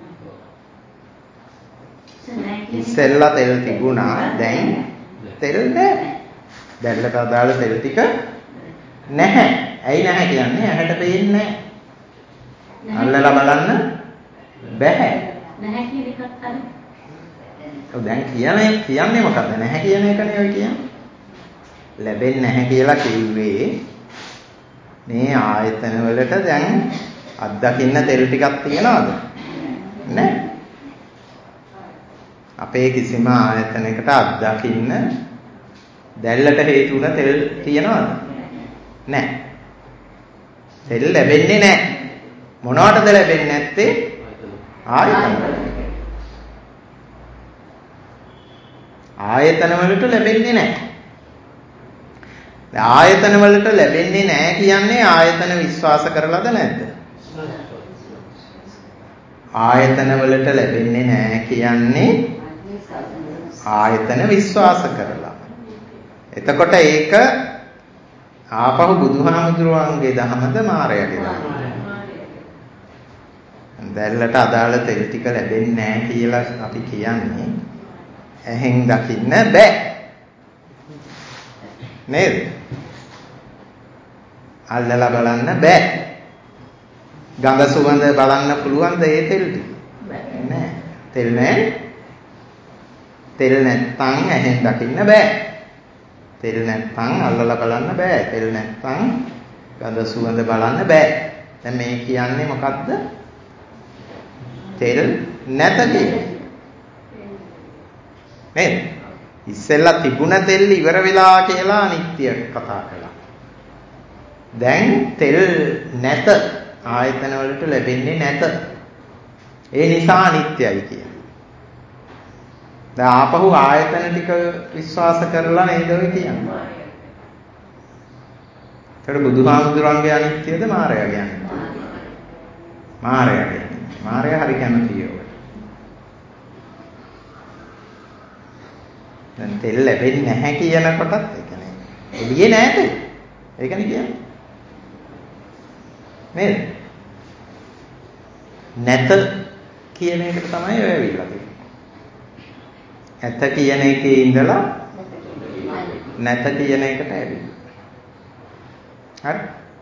A: ඉස්සෙල්ලා තෙල් තිබුණා, දැන් තෙල් නැහැ. දැල්ලට අදාළ තෙල් ටික නැහැ. ඇයි නැහැ කියන්නේ? ඇහැට පේන්නේ නැහැ. අල්ලලා බලන්න බැහැ.
B: නැහැ කියන එකත් හරි.
A: ඔව් දැන් කියන්නේ කියන්නේ මොකක්ද? නැහැ කියන එකනේ ඔය කියන්නේ. ලැබෙන්නේ නැහැ කියලා කිව්වේ මේ ආයතන වලට දැන් අත්දකින්න තෙල් ටිකක් තියනවද? නැහැ. අපේ කිසිම ආයතනයකට අත්දකින්න දැල්ලට හේතු වුණ තෙල් තියනවද? නැහැ. තෙල් ලැබෙන්නේ නැහැ. මොනවටද ලැබෙන්නේ නැත්තේ? ආයතන වලට. ආයතන වලට ලැබෙන්නේ නැහැ. ආයතන වලට ලැබෙන්නේ නැහැ කියන්නේ ආයතන විශ්වාස කරලාද නැද්ද? ආයතන වලට ලැබෙන්නේ නැහැ කියන්නේ ආයතන විශ්වාස කරලා. එතකොට ඒක ආපහු බුදුහාමුදුරුවන්ගේ දහමද මාරයාගේ දහමද? දැල්ලට අදාළ තෙල් ටික ලැබෙන්නේ නැහැ කියලා අපි කියන්නේ ඇහෙන් දකින්න බෑ. නේද? අල්ලලා බලන්න බෑ. ගඳ සුවඳ බලන්න පුළුවන්ද ඒ තෙල් ටික? නෑ. තෙල් නෑ. තෙල් නැත්තම් ඇහෙන් දකින්න බෑ. තෙල් නැත්තම් අල්ලලා බලන්න බෑ. තෙල් නැත්තම් ගඳ සුවඳ බලන්න බෑ. දැන් මේ කියන්නේ මොකද්ද? තෙල් නැත කියන්නේ. නේද? ඉස්සෙල්ලා තිබුණ තෙල් ඉවර වෙලා කියලා අනිත්‍ය කතා කළා. දැන් තෙල් නැත, ආයතන වලට ලැබෙන්නේ නැත. ඒ නිසා අනිත්‍යයි කියන්නේ. දැන් ආපහු ආයතන ටික විශ්වාස කරලා නේද ඔය කියන්නේ. ඒතර බුදුහාමුදුරන්ගේ අනිත්‍යද මාරයාගේ අනිත්‍යද? මාරයාගේ. මාරයා හරි කැමතියි ඔය. දැන් තෙල් ලැබෙන්නේ නැහැ කියනකොටත් ඒ කියන්නේ එළියේ නැහැද? ඒකනේ කියන්නේ. නේද? නැත කියන එකට තමයි ඔය ඇවිල්ලා තියෙන්නේ. ඇත කියන එකේ ඉඳලා නැත කියන එකට ඇවිල්ලා. හරි?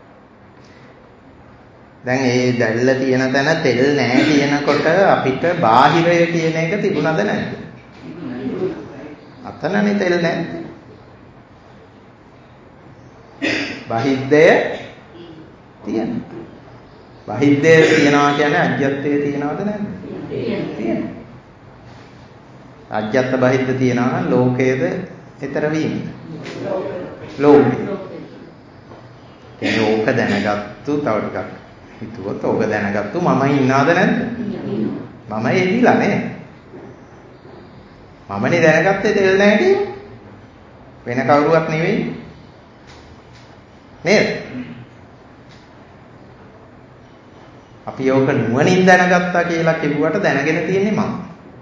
A: දැන් ඒ දැල්ල තියෙන තැන තෙල් නැහැ කියනකොට අපිට බාහිරය කියන එක තිබුණද නැද්ද? අතනනේ තෙල් නැද්ද? බහිද්දය තියෙනවා. බහිද්දය තියනවා කියන්නේ අජ්‍යත්තේ තියනවද නැද්ද? තියෙනවා. අජ්‍යත්ත බහිද්ද තියනවා නම් ලෝකයේද ඊතර වීම. ලෝකේ. කියන්නේ ඕක දැනගත්තු තව ටිකක් හිතුවොත් ඕක දැනගත්තු මම ඉන්නවද නැද්ද? මම එදිලා නේ. මමනේ දැනගත්තේ තෙල් නැහැ කියලා. වෙන කවුරුවත් නෙවෙයි. නේද? අපි ඕක නුවණින් දැනගත්තා කියලා කිව්වට දැනගෙන තියෙන්නේ මම.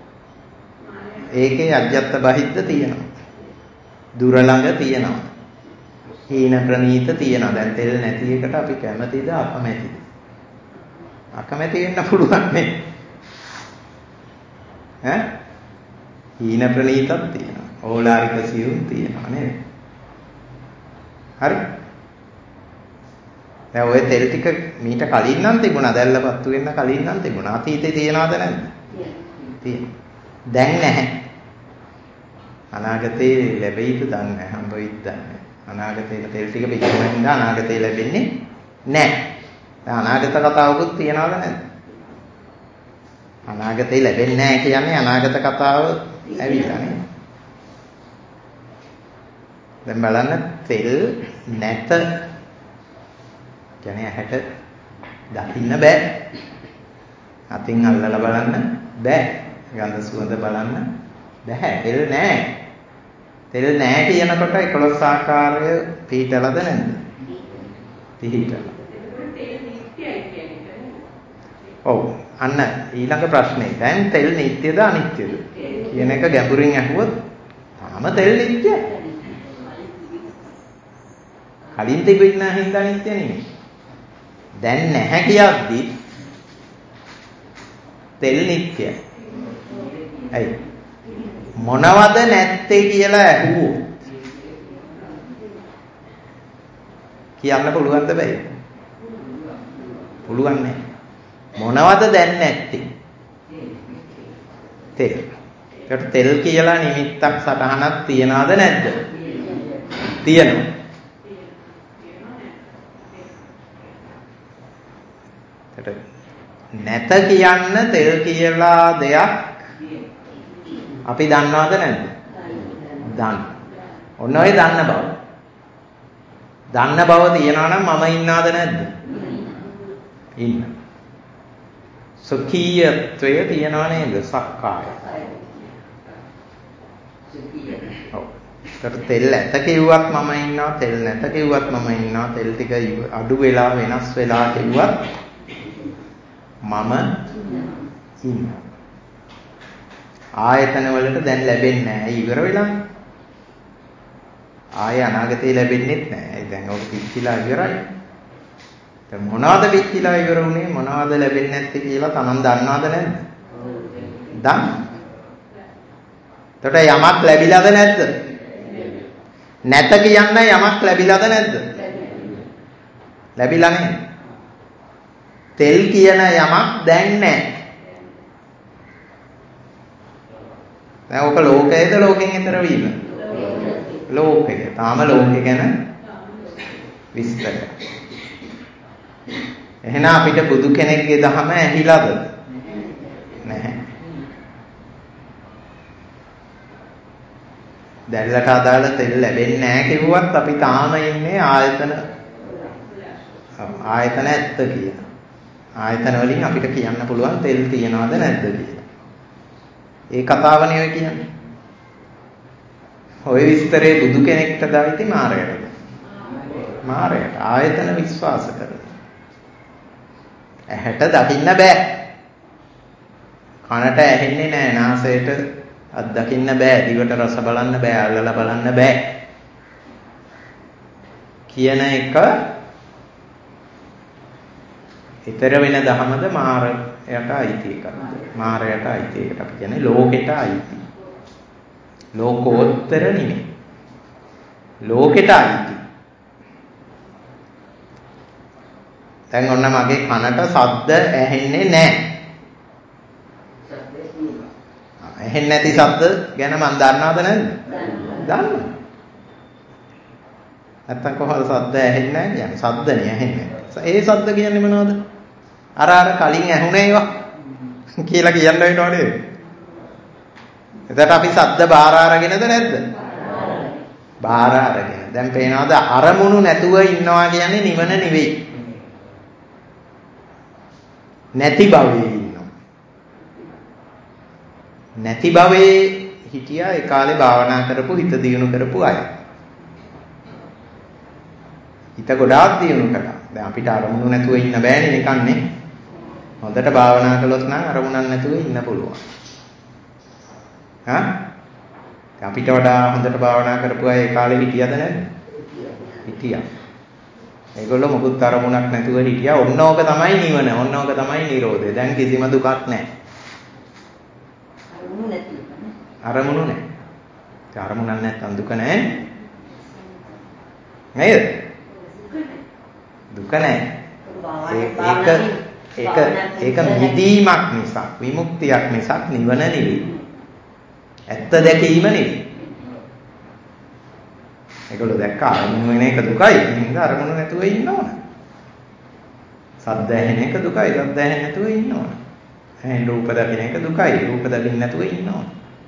A: ඒකේ අජ්‍යත්ත බහිද්ද තියෙනවා. දුර ළඟ තියෙනවා. හීන ප්‍රනීත තියෙනවා. දැන් තෙල් නැති එකට අපි කැමතිද අකමැතිද? අකමැති වෙන්න පුළුවන් නේ. ඈ? හීන ප්‍රනීතක් තියෙනවා. ඕලාරික සියුම් තියෙනවා නේද? හරි? දැන් ওই තෙල් ටික මීට කලින් නම් තිබුණා. දැල්ලපත්තු වෙන්න කලින් නම් තිබුණා. අතීතේ තියනවද නැද්ද? තියෙනවා. දැන් නැහැ. අනාගතේ ලැබෙයිද දන්නේ නැහැ. හම්බ වෙයිද දන්නේ නැහැ. අනාගතේ තෙල් ටික පිච්චෙන හින්දා අනාගතේ ලැබෙන්නේ නැහැ. දැන් අනාගත කතාවකුත් තියනවද නැද්ද? අනාගතේ ලැබෙන්නේ නැහැ කියන්නේ අනාගත කතාව ඇවිල්ලා නේ. දැන් බලන්න තෙල් නැත කියන්නේ ඇහැට දකින්න බෑ. අතින් අල්ලලා බලන්න බෑ. ගන්ධ සුවඳ බලන්න බෑ. තෙල් නැහැ. තෙල් නැහැ කියනකොට එකොළොස් ආකාරය පිටලද නැද්ද? පිටලා. ඔව් අන්න ඊළඟ ප්‍රශ්නේ. දැන් තෙල් නිට්ටයද අනිත්‍යද කියන එක ගැඹුරින් අහුවොත් තාම තෙල් නිට්ටයයි. කලින් තිබෙන්න හින්දා නිට්ටය නෙමෙයි. දැන් නැහැ කියද්දි තෙල් නිට්ටයයි. ඇයි? මොනවද නැත්තේ කියලා ඇහුවොත් කියන්න පුළුවන්ද බැයි? පුළුවන් නෑ. මොනවද දැන් නැත්තේ? තෙල්. ඒකට තෙල් කියලා නිමිත්තක් සටහනක් තියනවද නැද්ද? තියෙනවා. ඒකට නැත කියන්න තෙල් කියලා දෙයක් අපි දන්නවද නැද්ද? දන්න. ඔන්න ඔය දන්න බව. දන්න බව තියනවා නම් මම ඉන්නවද නැද්ද? ඉන්න. සුඛීයත්වය තියනවා නේද? සක්කාය. ඔව්. ඒකට තෙල් ඇත කිව්වත් මම ඉන්නවා, තෙල් නැත කිව්වත් මම ඉන්නවා, තෙල් ටික අඩු වෙලා වෙනස් වෙලා කිව්වත් මම ඉන්නවා. ආයතන වලට දැන් ලැබෙන්නේ නැහැ. ඉවර වෙලා. ආය අනාගතේ ලැබෙන්නේත් නැහැ. දැන් ඔක පිච්චිලා ඉවරයි. දැන් මොනවද පිච්චිලා ඉවර වුනේ? මොනවද ලැබෙන්නේ නැත්තේ කියලා Taman දන්නවද නැද්ද? දන්න. එතකොට යමක් ලැබිලාද නැද්ද? නැත කියන්න යමක් ලැබිලාද නැද්ද? ලැබිලා නැහැ. තෙල් කියන යමක් දැන් නැහැ. දැන් ඔක ලෝකයේද ලෝකෙන් ඈතර වීම? ලෝකය. තාම ලෝකය ගැන විස්තර. එහෙනම් අපිට බුදු කෙනෙක්ගේ දහම ඇහිලාද? නැහැ. දැල්ලට අදාළ තෙල් ලැබෙන්නේ නැහැ කිව්වත් අපි තාම ඉන්නේ ආයතන ආයතන ඇත්ත කියන. ආයතන වලින් අපිට කියන්න පුළුවන් තෙල් තියනවද නැද්ද කියලා. ඒ කතාවනේ ඔය කියන්නේ. ඔය විස්තරේ බුදු කෙනෙක්ටද ඇති මාරයටද? මාරයට. ආයතන විශ්වාස කරනවා. ඇහැට දකින්න බෑ. කනට ඇහෙන්නේ නෑ. නාසයට අත් දකින්න බෑ. දිවට රස බලන්න බෑ. අල්ලලා බලන්න බෑ. කියන එක ඊතර වෙන ධමද මාරයට අයිති එකක්ද? මාරයට අයිති එකට අපි කියන්නේ ලෝකෙට අයිති. ලෝකෝත්තර නෙමෙයි. ලෝකෙට අයිති. දැන් ඔන්න මගේ කනට ශබ්ද ඇහෙන්නේ නැහැ. ඇහෙන්නේ නැති ශබ්ද ගැන මම දන්නවද නැද්ද? දන්නවා. නැත්තම් කොහොමද ශබ්ද ඇහෙන්නේ නැහැ කියන්නේ? ශබ්දනේ ඇහෙන්නේ. ඒ ශබ්ද කියන්නේ මොනවද? අර අර කලින් ඇහුනේ ඒවා කියලා කියන්න වෙනව නේද? එතකොට අපි ශබ්ද බාර අරගෙනද නැද්ද? බාර අරගෙන. දැන් පේනවද අරමුණු නැතුව ඉන්නවා කියන්නේ නිවන නෙවෙයි. නැති භවයේ ඉන්නවා. නැති භවයේ හිටියා ඒ කාලේ භාවනා කරපු හිත දියුණු කරපු අය. හිත ගොඩාක් දියුණු කළා. දැන් අපිට අරමුණු නැතුව ඉන්න බෑනේ නිකන්නේ. හොඳට භාවනා කළොත් නම් අරමුණක් නැතුව ඉන්න පුළුවන්. හා? අපිට වඩා හොඳට භාවනා කරපු අය ඒ කාලේ හිටියද නැද්ද? හිටියා. ඒගොල්ලෝ මොකුත් අරමුණක් නැතුව හිටියා. ඔන්න ඕක තමයි නිවන. ඔන්න ඕක තමයි නිරෝධය. දැන් කිසිම දුකක් නැහැ. අරමුණු නැති නේ. අරමුණු නැහැ. ඒ අරමුණක් නැත්නම් දුක නැහැ. නේද? දුක නැහැ. ඒක ඒක ඒක මිදීමක් නිසා, විමුක්තියක් නිසා නිවන නෙවෙයි. ඇත්ත දැකීම නෙවෙයි. ඒගොල්ලෝ දැක්ක අරමුණු වෙන එක දුකයි. ඒ හින්දා අරමුණු නැතුව ඉන්න ඕන. සද්ද ඇහෙන එක දුකයි. සද්ද ඇහෙන්නේ නැතුව ඉන්න ඕන. එහෙන් රූප දකින එක දුකයි. රූප දකින්න නැතුව ඉන්න ඕන.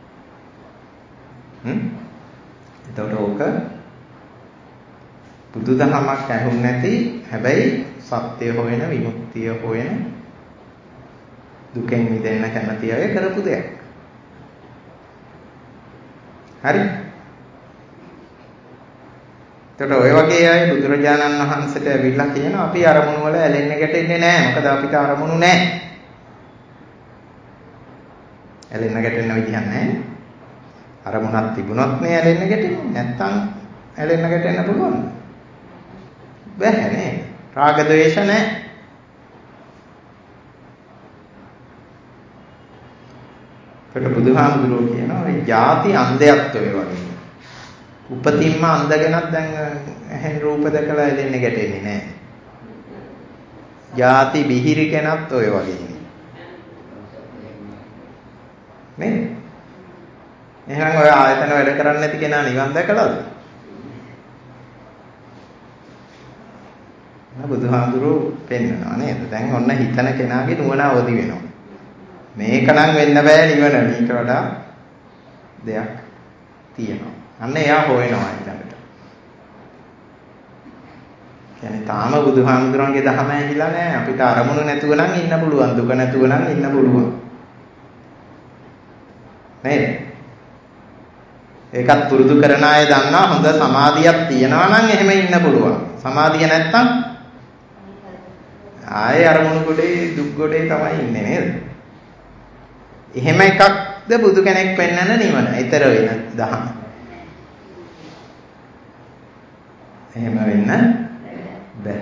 A: හ්ම්? එතකොට ඕක බුදුදහමක් ඇහුන් නැති හැබැයි සත්‍ය හොයන විමුක්තිය හොයන දුකෙන් මිදෙන්න කැමති අය කරපු දෙයක්. හරි? එතකොට ඔය වගේ අය බුදුරජාණන් වහන්සේට ඇවිල්ලා කියනවා අපි අරමුණු වල ඇලෙන්න ගැටෙන්නේ නැහැ. මොකද අපිට අරමුණු නැහැ. ඇලෙන්න ගැටෙන්න විදිහක් නැහැ. අරමුණක් තිබුණොත් නේ ඇලෙන්න ගැටෙන්නේ. නැත්තම් ඇලෙන්න ගැටෙන්න පුළුවන්. බැහැ නේද? රාග ద్వේෂ නැහැ. ඒකට බුදුහාමුදුරුවෝ කියනවා ඒ ಜಾති අන්ධයත් ඔය වගේ. උපතින්ම අන්ධගෙනත් දැන් ඇහෙන් රූප දැකලා ඇලෙන්න ගැටෙන්නේ නැහැ. ಜಾති බිහිරි කෙනත් ඔය වගේ. නේද? එහෙනම් ඔය ආයතන වැඩ කරන්නේ නැති කෙනා නිවන් දැකලාද? නා බුදුහාමුදුරුවෝ පෙන්නනවා නේද? දැන් ඔන්න හිතන කෙනාගේ නුවණ අවදි වෙනවා. මේක නම් වෙන්න බෑ නිවන. ඊට වඩා දෙයක් තියෙනවා. අන්න එයා හොයනවා ඊළඟට. කියන්නේ තාම බුදුහාමුදුරන්ගේ දහම ඇහිලා නැහැ. අපිට අරමුණු නැතුව නම් ඉන්න පුළුවන්. දුක නැතුව නම් ඉන්න පුළුවන්. නේද? ඒකත් පුරුදු කරන අය දන්නා හොඳ සමාධියක් තියනවා නම් එහෙම ඉන්න පුළුවන්. සමාධිය නැත්තම් ආයේ අරමුණු ගොඩේ දුක් ගොඩේ තමයි ඉන්නේ නේද? එහෙම එකක්ද බුදු කෙනෙක් පෙන්වන නිවන. ඊතර වෙන දහම. එහෙම වෙන්න බෑ.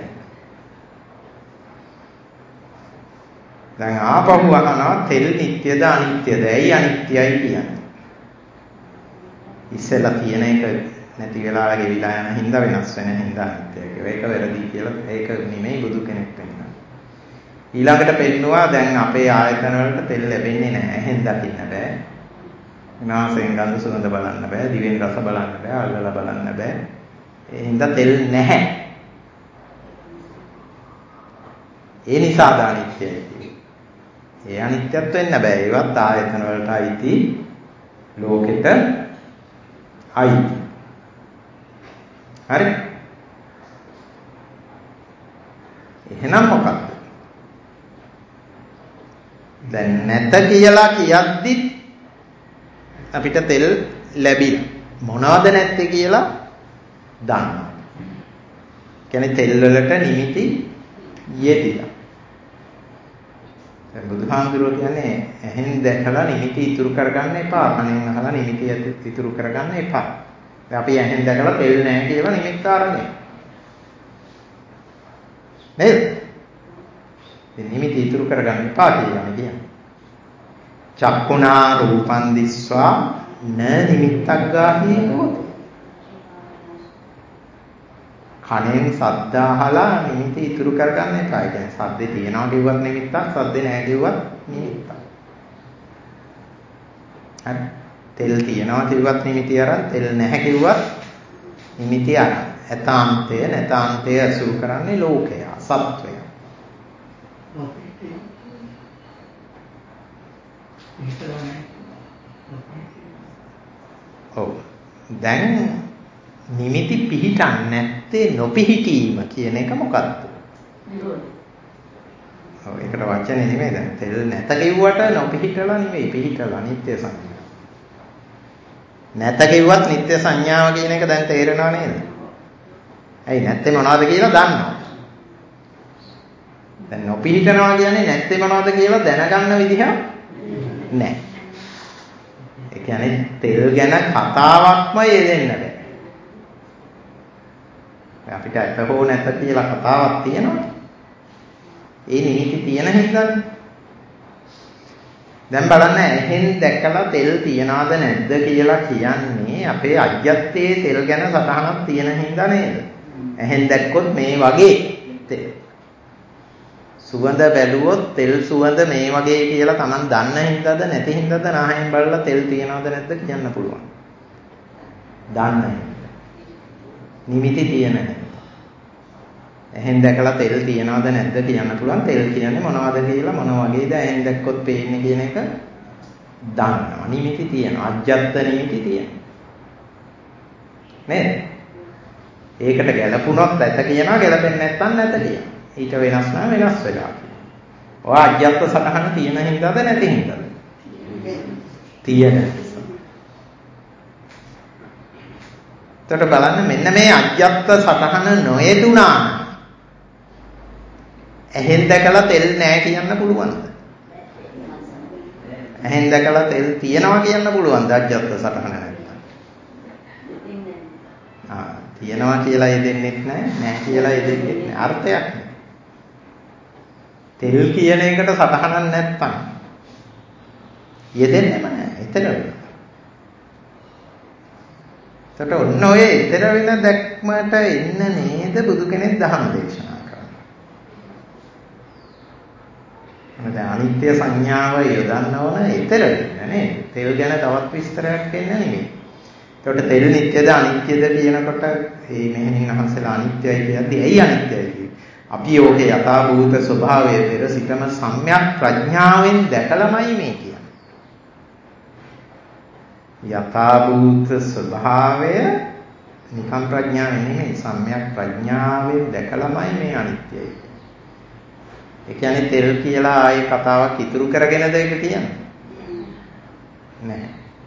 A: දැන් ආපහු අහනවා තෙල් නිට්ටයද අනිත්‍යද? ඇයි අනිත්‍යයි කියන්නේ? ඉස්සෙල්ලා තියෙන එක නැති වෙලා ගෙවිලා යන හින්දා වෙනස් වෙන හින්දා අනිත්‍යයි කියලා. ඒක වැරදි කියලා ඒක නෙමෙයි බුදු කෙනෙක් පෙන්නන්නේ. ඊළඟට පෙන්නවා දැන් අපේ ආයතන වලට තෙල් ලැබෙන්නේ නැහැ. එහෙන් දකින්න බෑ. නාසයෙන් ගඳ සුවඳ බලන්න බෑ. දිවෙන් රස බලන්න බෑ. අල්ලලා බලන්න බෑ. ඒ හින්දා තෙල් නැහැ. ඒ නිසා අනිත්‍යයි කියන්නේ. ඒ අනිත්‍යත් වෙන්න බෑ. ඒවත් ආයතන වලට අයිති ලෝකෙට අයිති. හරි? එහෙනම් මොකක්ද? දැන් නැත කියලා කියද්දි අපිට තෙල් ලැබිලා. මොනවද නැත්තේ කියලා දන්නවා. කියන්නේ තෙල් වලට නිමිති යෙදිලා. දැන් බුදුහාමුදුරුවෝ කියන්නේ ඇහෙන් දැකලා නිමිති ඉතුරු කරගන්න එපා. කනෙන් අහලා නිමිති ඉතුරු කරගන්න එපා. දැන් අපි ඇහෙන් දැකලා තෙල් නැහැ කියලා නිමිත්ත ආරන්නේ. නේද? මේ නිමිති ඉතුරු කරගන්න එපා කියලා කියන්නේ. චක්කුණා රූපං දිස්වා න නිමිත්තක් ගාහි හොත. කනෙන් ශබ්ද අහලා නිමිති ඉතුරු කරගන්න එපා. ඒ කියන්නේ ශබ්දේ තියනවා කිව්වත් නිමිත්තක්, ශබ්දේ නැහැ කිව්වත් නිමිත්තක්. හරි. තෙල් තියනවා කිව්වත් නිමිති අරන්, තෙල් නැහැ කිව්වත් නිමිති අරන්. ඇතාන්තය නැතාන්තය අසුරු කරන්නේ ලෝකය, සත්වය. ඔව්. දැන් නිමිති පිහිටන්නේ නැත්තේ නොපිහිටීම කියන එක මොකක්ද? නිරෝධය. ඔව් ඒකට වචනේ නෙමෙයි දැන් තෙල් නැත කිව්වට නොපිහිටලා නෙමෙයි පිහිටලා නිත්‍ය සංඥා. නැත කිව්වත් නිත්‍ය සංඥාව කියන එක දැන් තේරෙනව නේද? ඇයි නැත්තේ මොනවද කියලා දන්නවා. දැන් නොපිහිටනවා කියන්නේ නැත්තේ මොනවද කියලා දැනගන්න විදිහ නැහැ. ඒ කියන්නේ තෙල් ගැන කතාවක්ම යෙදෙන්න බෑ. අපිට ඇත හෝ නැත කියලා කතාවක් තියෙනවා. ඒ නිමිති තියෙන හින්දානේ. දැන් බලන්න ඇහෙන් දැකලා තෙල් තියනවද නැද්ද කියලා කියන්නේ අපේ අජ්‍යත්තේ තෙල් ගැන සටහනක් තියෙන හින්දා නේද? ඇහෙන් දැක්කොත් මේ වගේ තෙල්. සුවඳ බැලුවොත් තෙල් සුවඳ මේ වගේ කියලා Taman දන්න හින්දාද නැති හින්දාද නාහයෙන් බලලා තෙල් තියනවද නැද්ද කියන්න පුළුවන්. දන්න හින්දා. නිමිති තියෙන හැටි. එහෙන් දැකලා තෙල් තියනවද නැද්ද කියන්න පුළුවන්. තෙල් කියන්නේ මොනවද කියලා මොන වගේද එහෙන් දැක්කොත් පේන්නේ කියන එක දන්නවා. නිමිති තියෙනවා. අජ්ජත් නිමිති තියෙනවා. නේද? ඒකට ගැළපුණොත් ඇත කියනවා, ගැළපෙන්නේ නැත්නම් නැත කියනවා. ඊට වෙනස් නම් වෙනස් වෙලා කියනවා. ඔය අජ්ජත් සටහන තියෙන හින්දාද නැති හින්දාද? තියෙන. එතකොට බලන්න මෙන්න මේ අජ්ජත් සටහන නොයෙදුනා එහෙන් දැකලා තෙල් නෑ කියන්න පුළුවන්ද? එහෙන් දැකලා තෙල් තියනවා කියන්න පුළුවන්ද අජ්ජත් සටහන නැත්නම්? ආ තියනවා කියලා යෙදෙන්නෙත් නෑ, නෑ කියලා යෙදෙන්නෙත් නෑ. අර්ථයක් නෑ. තෙල් කියන එකට සටහනක් නැත්නම් යෙදෙන්නෙම නෑ. එතන වෙනවා. එතකොට ඔන්න ඔය ඊතර වෙන දැක්මට එන්න නේද බුදු කෙනෙක් ධර්ම දේශනා කරන්නේ. මොකද අනිත්‍ය සංඥාව යොදන්න ඕන ඊතර වෙන්න නේද? තෙල් ගැන තවත් විස්තරයක් දෙන්න නෙමෙයි. එතකොට තෙල් නිට්ටයද අනිත්‍යද කියනකොට මේ මෙහෙණින් අහසලා අනිත්‍යයි කියද්දි ඇයි අනිත්‍යයි කියන්නේ? අපි යෝගේ යථාභූත ස්වභාවය පෙර සිටම සම්‍යක් ප්‍රඥාවෙන් දැකලාමයි මේ කියන්නේ. යථාභූත ස්වභාවය නිකම් ප්‍රඥාවෙන් නෙමෙයි සම්‍යක් ප්‍රඥාවෙන් දැකලාමයි මේ අනිත්‍යයි කියන්නේ. ඒ කියන්නේ තෙල් කියලා ආයේ කතාවක් ඉතුරු කරගෙනද ඒක කියන්නේ? නැහැ.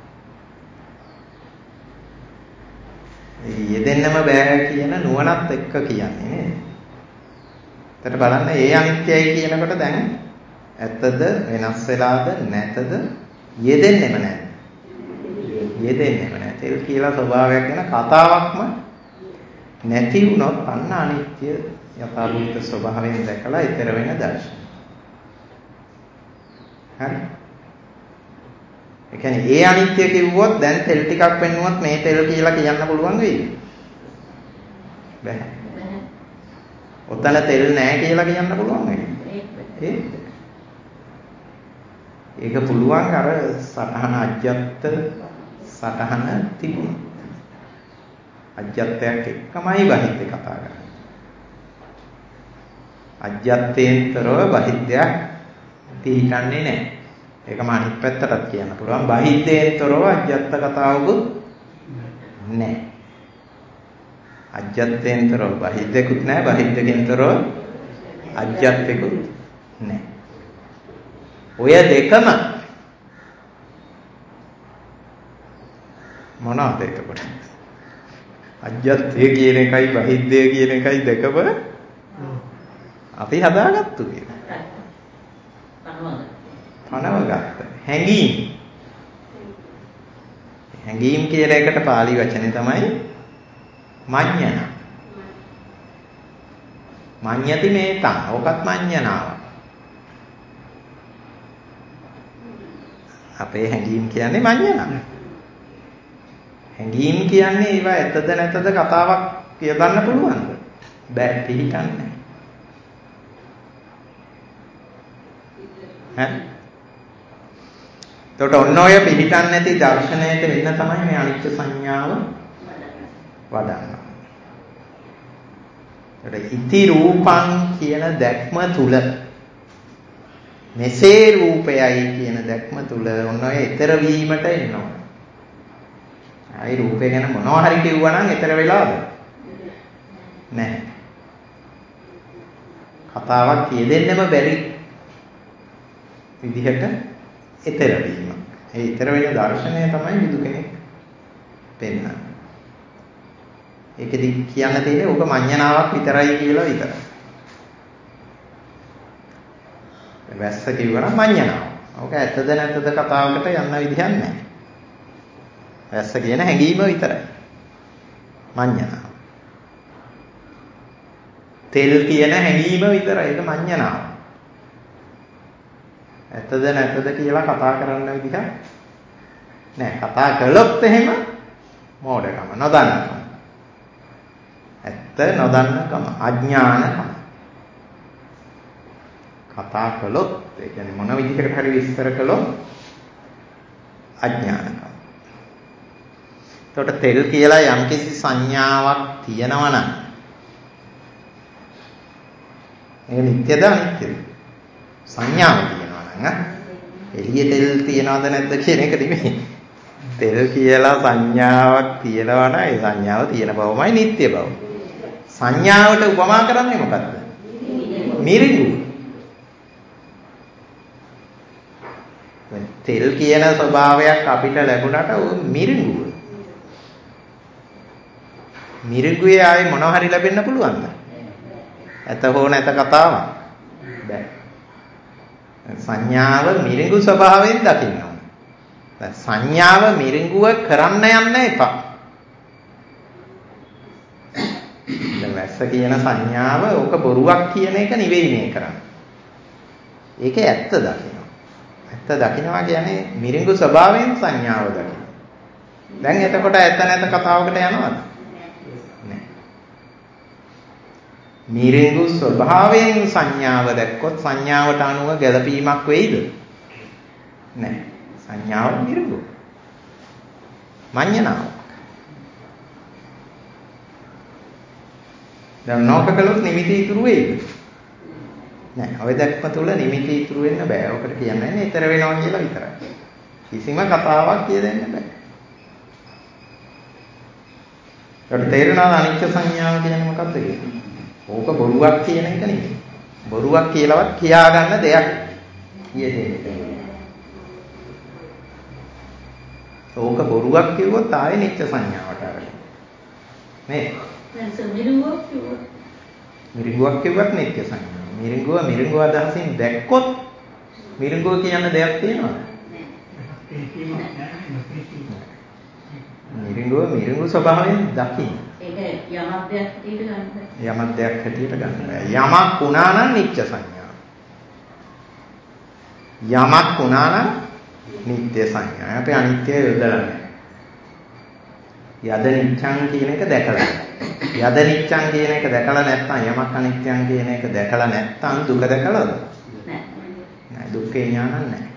A: යෙදෙන්නම බෑ කියන නුවණත් එක්ක කියන්නේ නේද? එතකොට බලන්න ඒ අනිත්‍යයි කියනකොට දැන් ඇත්තද වෙනස් වෙලාද නැතද යෙදෙන්නෙම නැහැ. යෙදෙන්නෙම නැහැ. තෙල් කියලා ස්වභාවයක් ගැන කතාවක්ම නැති වුණොත් අන්න අනිත්‍ය යථාභූත ස්වභාවයෙන් දැකලා ඊතර වෙන දර්ශනය. හරි. ඒ කියන්නේ ඒ අනිත්‍ය කිව්වොත් දැන් තෙල් ටිකක් පෙන්නුවොත් මේ තෙල් කියලා කියන්න පුළුවන් වෙයිද? බැහැ. ඔතන තෙල් නැහැ කියලා කියන්න පුළුවන් වෙයිද? ඒත් ඒක පුළුවන් අර සටහන අජ්ජත් සටහන තිබුණා. අජ්ජත්යක් එක්කමයි බහිද්ද කතා කරන්නේ. අජ්ජත්තේන්තරව බහිද්දයක් තීකන්නේ නැහැ. ඒකම අනිත් පැත්තටත් කියන්න පුළුවන්. බහිද්දේන්තරව අජ්ජත්ත කතාවකුත් නැහැ. අජ්ජත්තේන්තරව බහිද්දකුත් නැහැ. බහිද්දකෙන්තරව අජ්ජත්තෙකුත් නැහැ. ඔය දෙකම මොනවාද එතකොට? අජ්ජත්තේ කියන එකයි බහිද්දේ කියන එකයි දෙකම අපි හදාගත්තු කියන. පනව ගත්ත. හැඟීම්. හැඟීම් කියන එකට පාලි වචනේ තමයි මඤ්ඤණ. මඤ්ඤති මේතං. ඔකත් මඤ්ඤණාව. අපේ හැඟීම් කියන්නේ මඤ්ඤණ. හැඟීම් කියන්නේ ඒවා ඇතද නැතද කතාවක් කියවන්න පුළුවන්ද? බෑ පිළිගන්නේ. ඈ? එතකොට ඔන්න ඔය පිළිගන්නේ නැති දර්ශනයට වෙන්න තමයි මේ අනිත්‍ය සංඥාව වඩන්නේ. ඒකට ඉති රූපං කියන දැක්ම තුල මෙසේ රූපයයි කියන දැක්ම තුල ඔන්න ඔය ඊතර වීමට එනවා. ආයි රූපය ගැන මොනවා හරි කිව්වා නම් ඊතර වෙලාද? නැහැ. කතාවක් කියෙදෙන්නෙම බැරි විදිහට ඊතර වීම. ඒ ඊතර වෙන දර්ශනය තමයි බුදු කෙනෙක් පෙන්නන්නේ. ඒකෙදි කියන්න තියෙන්නේ ඕක මඤ්ඤණාවක් විතරයි කියලා විතරයි. වැස්ස කිව්වනම් මඤ්ඤණාව. ඕක ඇත්තද නැත්තද කතාවකට යන්න විදිහක් නැහැ. වැස්ස කියන හැඟීම විතරයි. මඤ්ඤණාව. තෙල් කියන හැඟීම විතරයි. ඒක මඤ්ඤණාව. ඇත්තද නැත්තද කියලා කතා කරන්න විදිහක් නැහැ. කතා කළොත් එහෙම මෝඩකම, නොදන්නකම. ඇත්ත නොදන්නකම, අඥානකම. කතා කළොත් ඒ කියන්නේ මොන විදිහකට හරි විස්තර කළොත් අඥානකම. එතකොට තෙල් කියලා යම්කිසි සංඥාවක් තියෙනවා නම් ඒක නිට්ටයද අනිත්‍යද? සංඥාව තියෙනවා නම් එළියේ තෙල් තියනවද නැද්ද කියන එක නෙමෙයි. තෙල් කියලා සංඥාවක් තියෙනවා නම් ඒ සංඥාව තියෙන බවමයි නිට්ටය බව. සංඥාවට උපමා කරන්නේ මොකද්ද? මිරිඟුව. තෙල් කියන ස්වභාවයක් අපිට ලැබුණාට ਉਹ මිරිඟුව. මිරිඟුවේ ආයේ මොනවා හරි ලැබෙන්න පුළුවන්ද? ඇත හෝ නැත කතාවක්. බෑ. සංඥාව මිරිඟු ස්වභාවයෙන් දකින්න ඕන. දැන් සංඥාව මිරිඟුව කරන්න යන්න එපා. දැන් වැස්ස කියන සංඥාව ඕක බොරුවක් කියන එක නෙවෙයි මේ කරන්නේ. ඒකේ ඇත්ත දකින්න. ඇත්ත දකින්නවා කියන්නේ මිරිඟු ස්වභාවයෙන් සංඥාව දකින්න. දැන් එතකොට ඇත්ත නැත කතාවකට යනවද? මිරිඟු ස්වභාවයෙන් සංඥාව දැක්කොත් සංඥාවට අනුව ගැළපීමක් වෙයිද? නැහැ. සංඥාව මිරිඟු. මඤ්ඤණාව. දැන් නොක කළොත් නිමිති ඉතුරු වෙයිද? නැහැ. ඔය දැක්ම තුල නිමිති ඉතුරු වෙන්න බෑ. ඔකට කියන්නේ නැහැ ඊතර වෙනවා කියලා විතරයි. කිසිම කතාවක් කියදෙන්න බෑ. ඒකට තේරෙනවද අනිත්‍ය සංඥාව කියන්නේ මොකක්ද කියන්නේ? ඕක බොරුවක් කියන එක නෙමෙයි. බොරුවක් කියලාවත් කියා ගන්න දෙයක්. ඊයේ ඕක බොරුවක් කිව්වොත් ආයේ නිත්‍ය සංඥාවට ආරයි. නේ?
B: දැන් මිරිඟුවක් කිව්වොත්
A: මිරිඟුවක් කිව්වත් නිත්‍ය සංඥා. මිරිඟුව මිරිඟුව අදහසින් දැක්කොත් මිරිඟුව කියන දෙයක් තියෙනවද? මිරිඟුව මිරිඟු ස්වභාවයෙන් දකින්න.
B: ඒක යමක් දෙයක් හැටියට ගන්න බෑ.
A: යමක් දෙයක් හැටියට ගන්න බෑ. යමක් වුණා නම් නිත්‍ය සංඥා. යමක් වුණා නම් නිත්‍ය සංඥා. අපි අනිත්‍ය යොදලා නැහැ. යද නිච්ඡං කියන එක දැකලා. යද නිච්ඡං කියන එක දැකලා නැත්නම් යමක් අනිත්‍යං කියන එක දැකලා නැත්නම් දුක දැකලාද?
B: නෑ.
A: නෑ දුක්ඛේ ඥානං නෑ.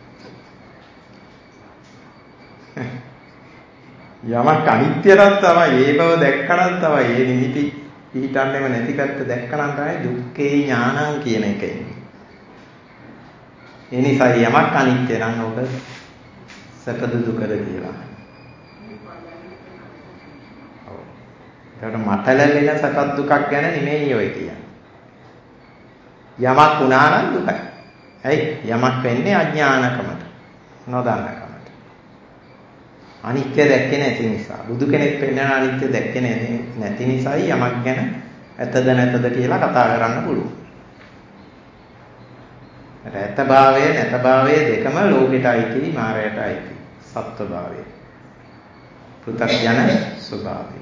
A: යමක් අනිත්‍යයක් තමයි ඒ බව දැක්කනම් තමයි ඒ නිමිති පිහිටන්නේම නැති පැත්ත දැක්කනම් තමයි දුක්ඛේ ඥානං කියන එක එන්නේ. ඒ නිසා යමක් අනිත්‍ය නම් ඔබ සැපද දුකද කියලා. ඔව්. ඒකට මට ලැබෙන සැප දුකක් ගැන නෙමෙයි ඔය කියන්නේ. යමක් වුණා නම් දුකයි. ඇයි? යමක් වෙන්නේ අඥානකමට. නොදන්නකමට. අනිත්‍ය දැක්කේ නැති නිසා. බුදු කෙනෙක් වෙන්න අනිත්‍ය දැක්කේ නැති නිසායි යමක් ගැන ඇතද නැතද කියලා කතා කරන්න පුළුවන්. ඇතභාවය නැතභාවය දෙකම ලෝකෙට අයිති මායයට අයිති. සත්ත්වභාවය. පෘථග්ජන ස්වභාවය.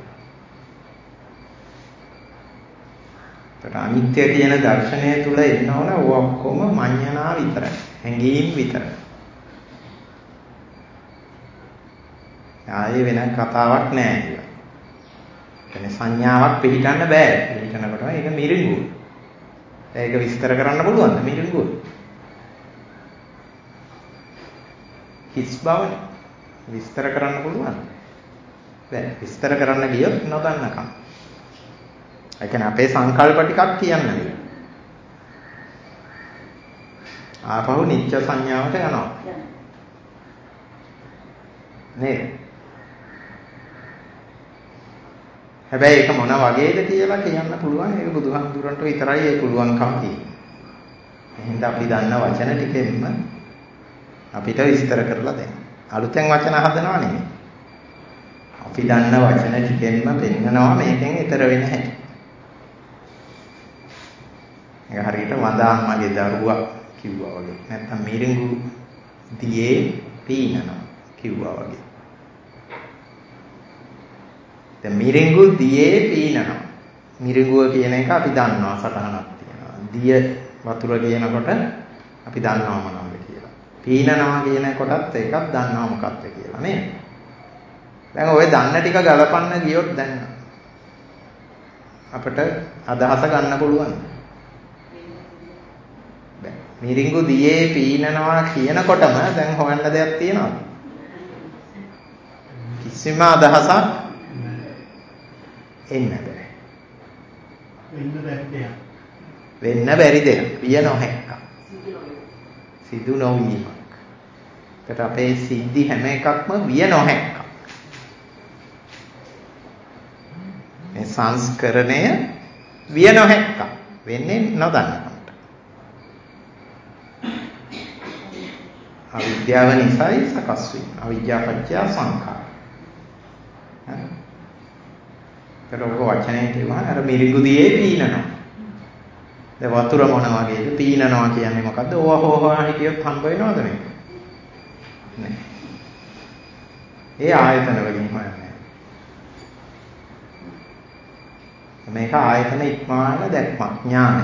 A: ඒත් අනිත්‍ය කියන දර්ශනය තුල එන්න ඕන ඔක්කොම මඤ්ඤණා විතරයි. හැඟීම් විතරයි. ආයේ වෙන කතාවක් නෑ කියලා. කියන්නේ සංඥාවක් පිළිගන්න බෑ. පිළිගන්නකොට ඒක මිරිඟුව. ඒක විස්තර කරන්න පුළුවන්ද මිරිඟුව? හිස් බවනේ. විස්තර කරන්න පුළුවන්. බෑ. විස්තර කරන්න ගියොත් නොදන්නකම්. ඒ කියන්නේ අපේ සංකල්ප ටිකක් කියන්න වෙනවා. ආපහු නිත්‍ය සංඥාවට යනවා. නේද? හැබැයි ඒක මොන වගේද කියලා කියන්න පුළුවන්. ඒක බුදුහාමුදුරන්ට විතරයි ඒ පුළුවන්කම තියෙන්නේ. එහෙනම් අපි දන්න වචන ටිකෙන්ම අපිට විස්තර කරලා දෙන්න. අලුතෙන් වචන හදනව නෙමෙයි. අපි දන්න වචන ටිකෙන්ම පෙන්නනවා මේකෙන් ඈතර වෙන්න හැටි. ඒක හරියට වඳාම්මගේ දරුවා කිව්වා වගේ. නැත්තම් මිරිඟු දියේ පීනනවා කිව්වා වගේ. දැන් මිරිඟු දියේ පීනනවා. මිරිඟුව කියන එක අපි දන්නවා සටහනක් තියෙනවා. දිය වතුර කියනකොට අපි දන්නවා මොනවද කියලා. පීනනවා කියන කොටත් ඒකක් දන්නවා මොකක්ද කියලා නේද? දැන් ඔය දන්න ටික ගලපන්න ගියොත් දැන් අපිට අදහස ගන්න පුළුවන්. බෑ. මිරිඟු දියේ පීනනවා කියනකොටම දැන් හොයන්න දෙයක් තියෙනවද? කිසිම අදහසක් එන්න බෑ.
C: වෙන්න බැරි දෙයක්.
A: වෙන්න බැරි දෙයක්. විය නොහැක්ක. සිදු නොවීමක්. ඒකට අපේ සිද්ධි හැම එකක්ම විය නොහැක්ක. මේ සංස්කරණය විය නොහැක්ක. වෙන්නේ නොදන්නකමට. අවිද්‍යාව නිසායි සකස් වෙන්නේ. අවිද්‍යාව පත්‍ය සංඛාර. හරි. ඒක වචනේ කියවහම අර මිරිඟු දියේ පීනනවා. දැන් වතුර මොන වගේද පීනනවා කියන්නේ මොකද්ද? ඕවා හොහා හිටියොත් හම්බ වෙනවද මේක? නෑ. ඒ ආයතන වලින් හොයන්නේ. මේක ආයතන ඉක්මවන දැක්මක් ඥානය.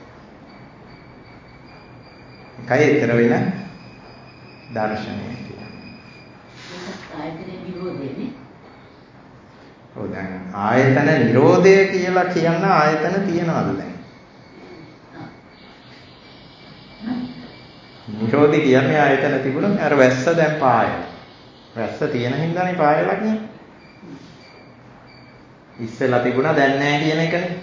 A: ඒකයි ඊතර වෙන දර්ශනය කියන්නේ.
B: ආයතන නිරෝධයනේ.
A: ඔව් දැන් ආයතන නිරෝධය කියලා කියන ආයතන තියනවාද දැන්? නිරෝධය කියන්නේ ආයතන තිබුණොත් අර වැස්ස දැන් පායන. වැස්ස තියෙන හින්දානේ පායලා කියන්නේ. ඉස්සෙල්ලා තිබුණා දැන් නැහැ කියන එකනේ.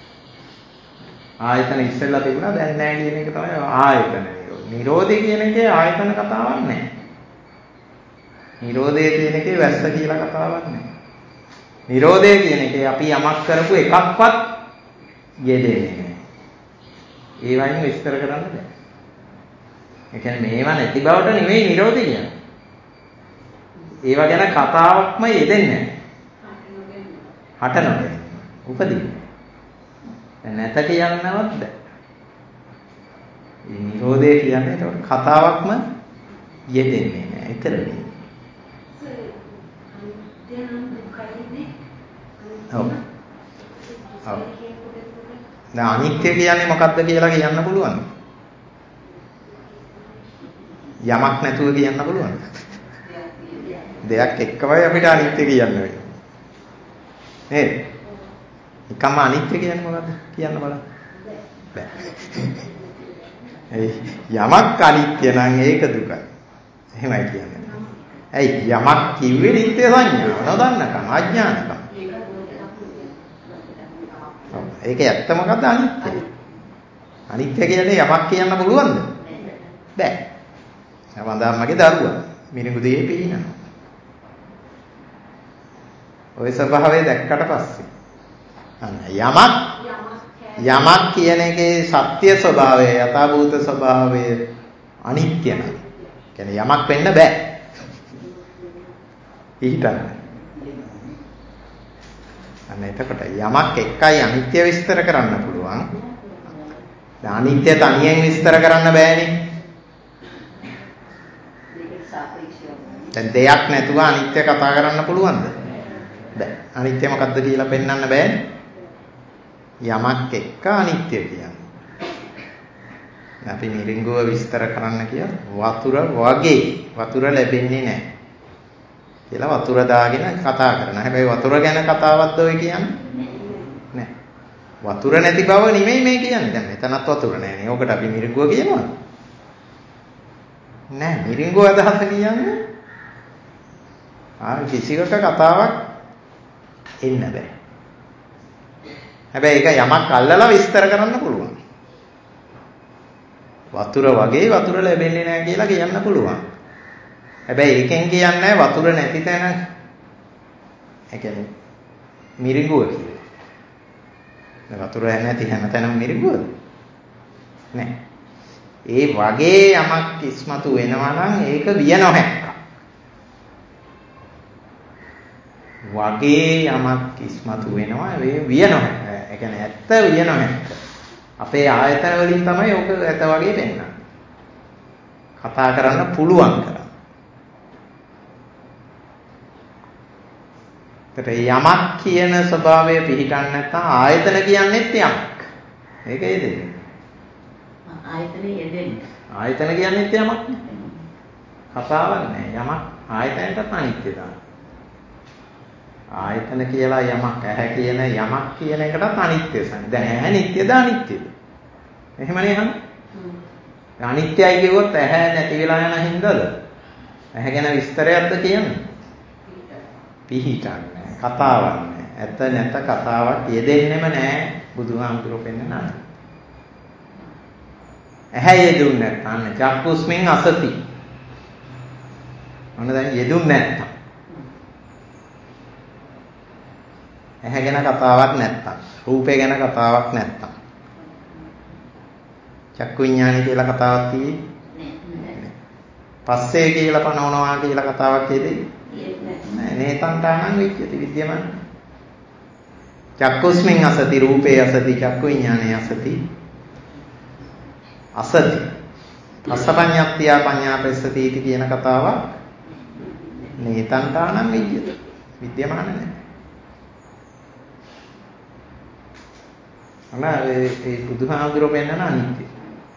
A: ආයතන ඉස්සෙල්ලා තිබුණා දැන් නැහැ කියන එක තමයි ආයතන නිරෝධය. නිරෝධය කියන එකේ ආයතන කතාවක් නැහැ. නිරෝධය කියන එකේ වැස්ස කියලා කතාවක් නැහැ. නිරෝධය කියන එකේ අපි යමක් කරපු එකක්වත් යෙදෙන්නේ නැහැ. ඒ වයින් විස්තර කරන්න බෑ. ඒ කියන්නේ මේවා නැති බවට නෙවෙයි නිරෝධය කියන්නේ. ඒවා ගැන කතාවක්ම යෙදෙන්නේ නැහැ. හට නොදෙන්නේ. උපදින්නේ. දැන් නැත කියන්නවත් බෑ. මේ නිරෝධය කියන්නේ ඒක කතාවක්ම යෙදෙන්නේ නැහැ. ඒතරනේ. ඔව්. ඔව්. දැන් අනිත්‍ය කියන්නේ මොකක්ද කියලා කියන්න පුළුවන්. යමක් නැතුව කියන්න පුළුවන්. දෙයක් එක්කමයි අපිට අනිත්‍ය කියන්න වෙන්නේ. නේද? එකම අනිත්‍ය කියන්නේ මොකද්ද? කියන්න බලන්න. බෑ. ඒ යමක් අනිත්‍ය නම් ඒක දුකයි. එහෙමයි කියන්නේ. ඇයි යමක් කිව්වේ නිත්‍ය සංඥාව නොදන්නකම අඥානකම. ඒක ඇත්ත මොකද්ද අනිත්‍ය? අනිත්‍ය කියන්නේ යමක් කියන්න පුළුවන්ද? බෑ. වන්දාම්මගේ දරුවා මිරිඟු දෙයේ පිහිනනවා. ওই ස්වභාවය දැක්කට පස්සේ අන්න යමක් යමක් කියන එකේ සත්‍ය ස්වභාවය යථාභූත ස්වභාවය අනිත්‍ය නේද? කියන්නේ යමක් වෙන්න බෑ. පිහිටන්න. අන්න එතකොට යමක් එක්කයි අනිත්‍ය විස්තර කරන්න පුළුවන්. දැන් අනිත්‍ය තනියෙන් විස්තර කරන්න බෑනේ. දැන් දෙයක් නැතුව අනිත්‍ය කතා කරන්න පුළුවන්ද? බෑ. අනිත්‍ය මොකද්ද කියලා පෙන්වන්න බෑනේ. යමක් එක්ක අනිත්‍ය කියන්නේ. අපි මිරිඟුව විස්තර කරන්න කිය වතුර වගේ වතුර ලැබෙන්නේ නැහැ. කියලා වතුර දාගෙන කතා කරන. හැබැයි වතුර ගැන කතාවක්ද ඔය කියන්නේ? නෑ. වතුර නැති බව නෙමෙයි මේ කියන්නේ. දැන් මෙතනත් වතුර නෑනේ. ඕකට අපි මිරිඟුව කියනවා. නෑ මිරිඟුව අදහස කියන්නේ ආ කිසිවක කතාවක් එන්න බෑ. හැබැයි ඒක යමක් අල්ලලා විස්තර කරන්න පුළුවන්. වතුර වගේ වතුර ලැබෙන්නේ නැහැ කියලා කියන්න පුළුවන්. හැබැයි ඒකෙන් කියන්නේ වතුර නැති තැන ඒ කියන්නේ මිරිඟුව කියලා. වතුර නැති හැම තැනම මිරිඟුවද? නෑ. ඒ වගේ යමක් ඉස්මතු වෙනවා නම් ඒක විය නොහැක්ක. වගේ යමක් ඉස්මතු වෙනවා ඒ විය නොහැක්ක. ඒ කියන්නේ ඇත්ත විය නොහැක්ක. අපේ ආයතන වලින් තමයි ඕක ඇත වගේ පෙන්වන්නේ. කතා කරන්න පුළුවන් කරා. යමක් කියන ස්වභාවය පිළිගන්න නැත්නම් ආයතන කියන්නේත් යමක්. ඒකයි දෙන්නේ.
B: ආයතනේ යෙදෙන්නේ.
A: ආයතන කියන්නේත් යමක් නේ. කතාවක් නෑ. යමක් ආයතනයටත් අනිත්‍ය දාන. ආයතන කියලා යමක් ඇහැ කියන යමක් කියන එකටත් අනිත්‍ය සං. දැන් ඇහැ නිට්ටයද අනිත්‍යද? එහෙමනේ අහන්නේ. අනිත්‍යයි කිව්වොත් ඇහැ නැති වෙලා යන හින්දාද? ඇහැ ගැන විස්තරයක්ද කියන්නේ? පිහිටන්නේ කතාවක් නෑ. ඇත්ත නැත කතාවක් යෙදෙන්නෙම නෑ බුදුහාමුදුරුවෝ පෙන්නන. ඇහැ යෙදුන්නේ නැත්නම් චක්කුස්මින් අසති. මොන දැන් යෙදුන්නේ නැත්නම්. ඇහැ ගැන කතාවක් නැත්නම්, රූපේ ගැන කතාවක් නැත්නම්. චක්කු විඥානය කියලා කතාවක් තියෙන්නේ නෑ. පස්සේ කියලා පනවනවා කියලා කතාවක් යෙදෙන්නේ නෑ. නේතන්තානං විච්ඡති විද්‍යමාන. චක්කුස්මින් අසති රූපේ අසති චක්කු විඥානේ අසති. අසති. අසපඤ්ඤත්තිය පඤ්ඤාපස්සති इति කියන කතාවක් නේතන්තානං විච්ඡති. විද්‍යමාන නෑ. අනා ඒ බුදුහාමුදුරුවෝ පෙන්නන අනිත්‍ය.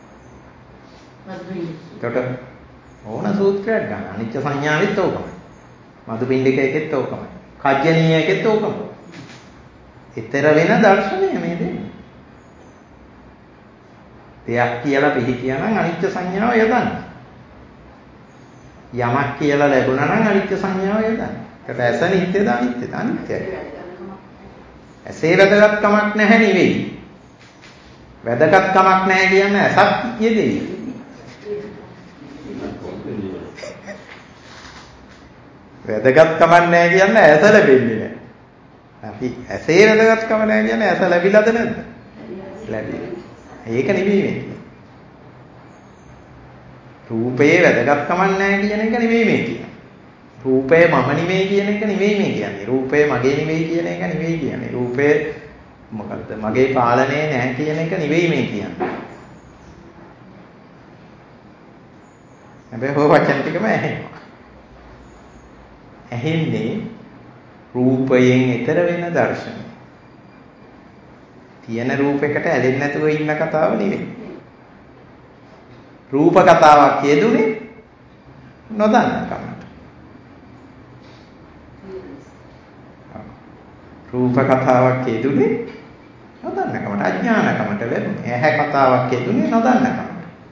A: ඒකට ඕන සූත්‍රයක් ගන්න. අනිත්‍ය සංඥාවෙත් ඕකමයි. මදුපිණ්ඩිකයකෙත් ඕකමයි. කජ්ජනීයකෙත් ඕකමයි. ඊතර වෙන දර්ශනය මේ දෙන්නේ. දෙයක් කියලා පිළිකියා නම් අනිත්‍ය සංඥාව යොදන්න. යමක් කියලා ලැබුණා නම් අනිත්‍ය සංඥාව යොදන්න. ඒකට ඇස නිට්ටයද අනිත්‍යද? අනිත්‍යයි. ඇසේ වැදගත්කමක් නැහැ නෙවෙයි. වැදගත්කමක් නැහැ කියන්නේ ඇසක් යෙදෙයි. වැදගත්කමක් නැහැ කියන්නේ ඇස ලැබෙන්නේ නැහැ. අපි ඇසේ වැදගත්කම නැහැ කියන්නේ ඇස ලැබිලාද නැද්ද? ලැබිලා. ඒක නෙමෙයි මේ කියන්නේ. රූපේ වැදගත්කමක් නැහැ කියන එක නෙමෙයි මේ කියන්නේ. රූපය මම නෙමෙයි කියන එක නෙමෙයි මේ කියන්නේ. රූපය මගේ නෙමෙයි කියන එක නෙමෙයි කියන්නේ. රූපය මොකද්ද? මගේ පාලනයේ නැහැ කියන එක නෙවෙයි මේ කියන්නේ. හැබැයි ඔය වචන ටිකම ඇහෙනවා. ඇහෙන්නේ රූපයෙන් ඈතර වෙන දර්ශනය. තියෙන රූපයකට ඇලෙන්නේ නැතුව ඉන්න කතාව නෙවෙයි. රූප කතාවක් යෙදුනේ නොදන්න කමට. රූප කතාවක් යෙදුනේ නොදන්න කමට, අඥාන කමට ලැබුණේ. ඇහැ කතාවක් යෙදුනේ නොදන්න කමට.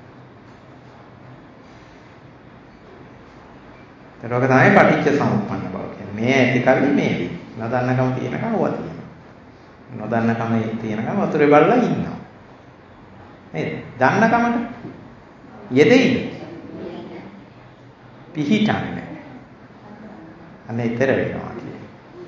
A: ඒක තමයි පටිච්ච සමුප්පන්න බව කියන්නේ. මේ ඇති කල්ලි මේ වෙයි. නොදන්න කම තියෙනකම වුණා තියෙනවා. නොදන්න කම තියෙනකම වතුරේ බලලා ඉන්නවා. නේද? දන්න කමට යෙදෙයිද? පිහිටන්නේ. අනේ ඊතර වෙනවා කියන්නේ.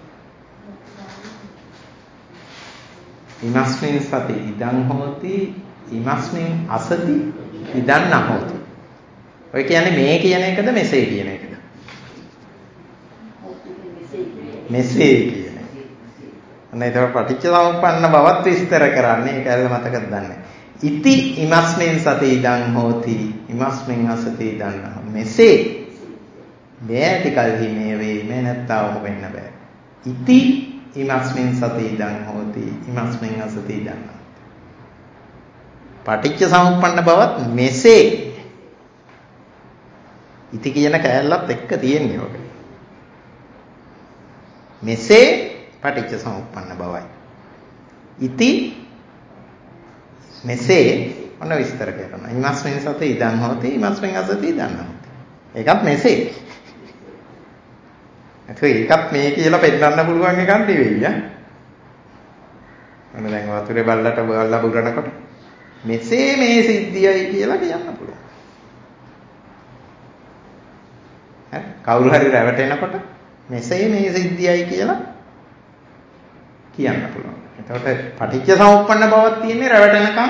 A: ඉමස්මින් සති ඉදං හෝති ඉමස්මින් අසති ඉදං නහෝති. ඔය කියන්නේ මේ කියන එකද මෙසේ කියන එකද? මෙසේ කියන එක. අනේ ඒක පටිච්ච සමුප්පන්න බවත් විස්තර කරන්නේ. ඒක ඇල්ල මතකද දන්නේ. ඉති ඉමස්මින් සති ඉදං හෝති ඉමස්මින් අසති ඉදං නහෝති. මෙසේ මේ ඇති කල්හි මේ වේ මේ නැත්තාව වෙන්න බෑ. ඉති ඉමස්මින් සති ඉදං හෝති ඉමස්මින් අසති ඉදං නහෝති. පටිච්ච සමුප්පන්න බවත් මෙසේ ඉති කියන කැලලත් එක්ක තියෙන්නේ ඔක. මෙසේ පටිච්ච සමුප්පන්න බවයි. ඉති මෙසේ ඔන්න විස්තර කරනවා. ඉමස්මින් සති ඉදං හෝති ඉමස්මින් අසති ඉදං නහෝති. ඒකත් මෙසේ. ඒකත් මේ කියලා පෙන්නන්න පුළුවන් එකක් නෙවෙයි ඈ. අන්න දැන් වතුරේ බල්ලට බල්ලා බුරනකොට මෙසේ මේ සිද්ධියයි කියලා කියන්න පුළුවන්. හරි කවුරු හරි රැවටෙනකොට මෙසේ මේ සිද්ධියයි කියලා කියන්න පුළුවන්. එතකොට පටිච්ච සමුප්පන්න බවක් තියෙන්නේ රැවටෙනකම්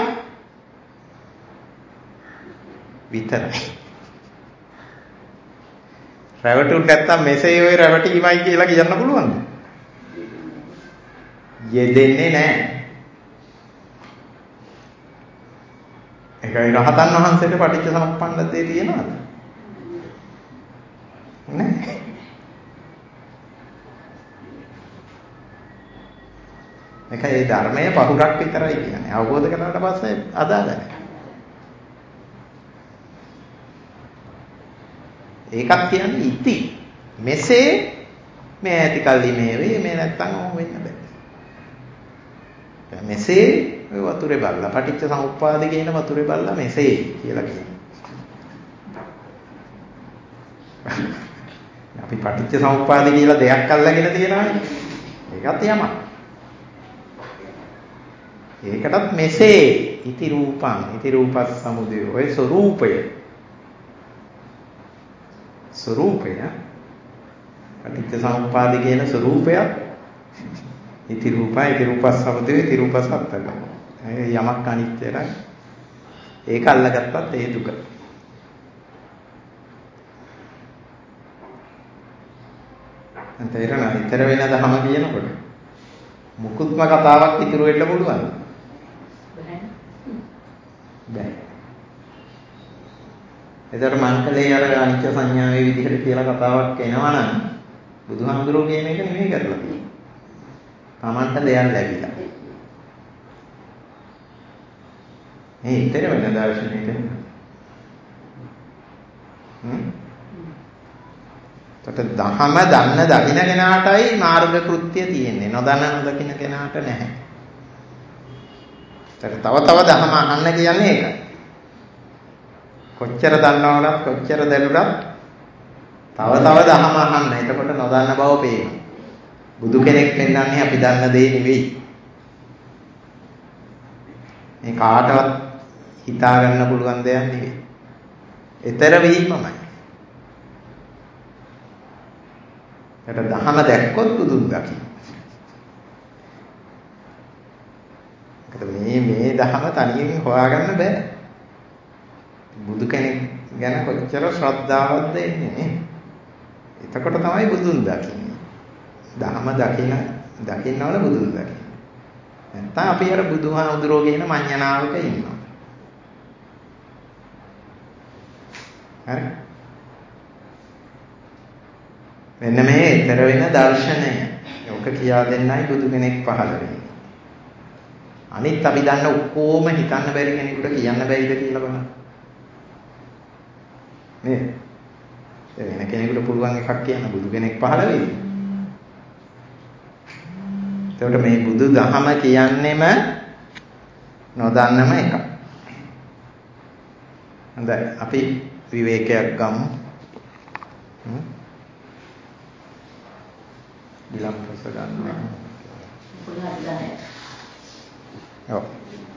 A: විතරයි. රැවටුනේ නැත්තම් මෙසේ ඔය රැවටීමයි කියලා කියන්න පුළුවන්ද? යෙදෙන්නේ නැහැ. ඒකයි රහතන් වහන්සේට පටිච්ච සමුප්පන්න දේ තියෙනවද? නැහැ. ඒකයි ධර්මයේ පහුරක් විතරයි කියන්නේ. අවබෝධ කරගන්නට පස්සේ අදාළ නැහැ. ඒකක් කියන්නේ ඉති. මෙසේ මේ ඇති කල්ලි මේ වේ මේ නැත්තම් ඔහොම වෙන්න බෑ. මෙසේ ඔය වතුරේ බලලා පටිච්ච සමුප්පාද කියන වතුරේ බලලා මෙසේ කියලා කියනවා. අපි පටිච්ච සමුප්පාද කියලා දෙයක් අල්ලගෙන තියෙනවානේ. ඒකත් යමක්. ඒකටත් මෙසේ ඉති රූපං ඉති රූපස් සමුදය ඔය ස්වરૂපය ස්වરૂපය පටිච්ච සමුප්පාද කියන ස්වરૂපයක් ඉති රූපයි ඉති රූපස් සමුදය ඉති රූපස් අත්තක. ඒ යමක් අනිත්‍යයි. ඒක අල්ලගත්තත් ඒ දුක. තේරෙනවද? ඊතර වෙන දහම කියනකොට මුකුත්ම කතාවක් ඉතුරු වෙන්න පුළුවන්. බෑ. එතකොට මංකලේ අර අනිත්‍ය සංඥාවේ විදිහට කියලා කතාවක් එනවනම් බුදුහාමුදුරුවෝ කියන එක නෙමෙයි කරලා තියෙන්නේ. Tamanට දෙයක් ලැබිලා. මේ ඊතර වෙන දර්ශනයක හ්ම් තට දහම දන්න දකින්න කෙනාටයි මාර්ග කෘත්‍ය තියෙන්නේ. නොදන්න නොදකින්න කෙනාට නැහැ. තව තව දහම අහන්න කියන්නේ ඒකයි. කොච්චර දන්නවනත් කොච්චර දැනුණත් තව තව දහම අහන්න. එතකොට නොදන්න බව පේනවා. බුදු කෙනෙක් පෙන්වන්නේ අපි දන්න දේ නෙවෙයි. මේ කාටවත් හිතා ගන්න පුළුවන් දෙයක් නෙවෙයි. ඊතර වීමමයි. ඒකට දහම දැක්කොත් බුදුන් දකින්න. මේ මේ දහම තනියෙන් හොයාගන්න බෑ. බුදු කෙනෙක් ගැන කොච්චර ශ්‍රද්ධාවක්ද එන්නේ නේ. එතකොට තමයි බුදුන් දකින්නේ. දහම දකින දකින්නවල බුදුන් දකින්න. නැත්නම් අපි අර බුදුහාමුදුරෝ කියන මඤ්ඤණාවක ඉන්නවා. හරි. මෙන්න මේ ඊතර වෙන දර්ශනය. ඔක කියා දෙන්නයි බුදු කෙනෙක් පහළ වෙන්නේ. අනිත් අපි දන්න ඔක්කොම හිතන්න බැරි කෙනෙකුට කියන්න බැයිද කියලා බලන්න. නේ? ඒ වෙන කෙනෙකුට පුළුවන් එකක් කියන්න බුදු කෙනෙක් පහළ වෙයි. එතකොට මේ බුදු දහම කියන්නේම නොදන්නම එකක්. හොඳයි අපි විවේකයක් ගමු. හ්ම්. විලම්පස ගන්න. ඔව්.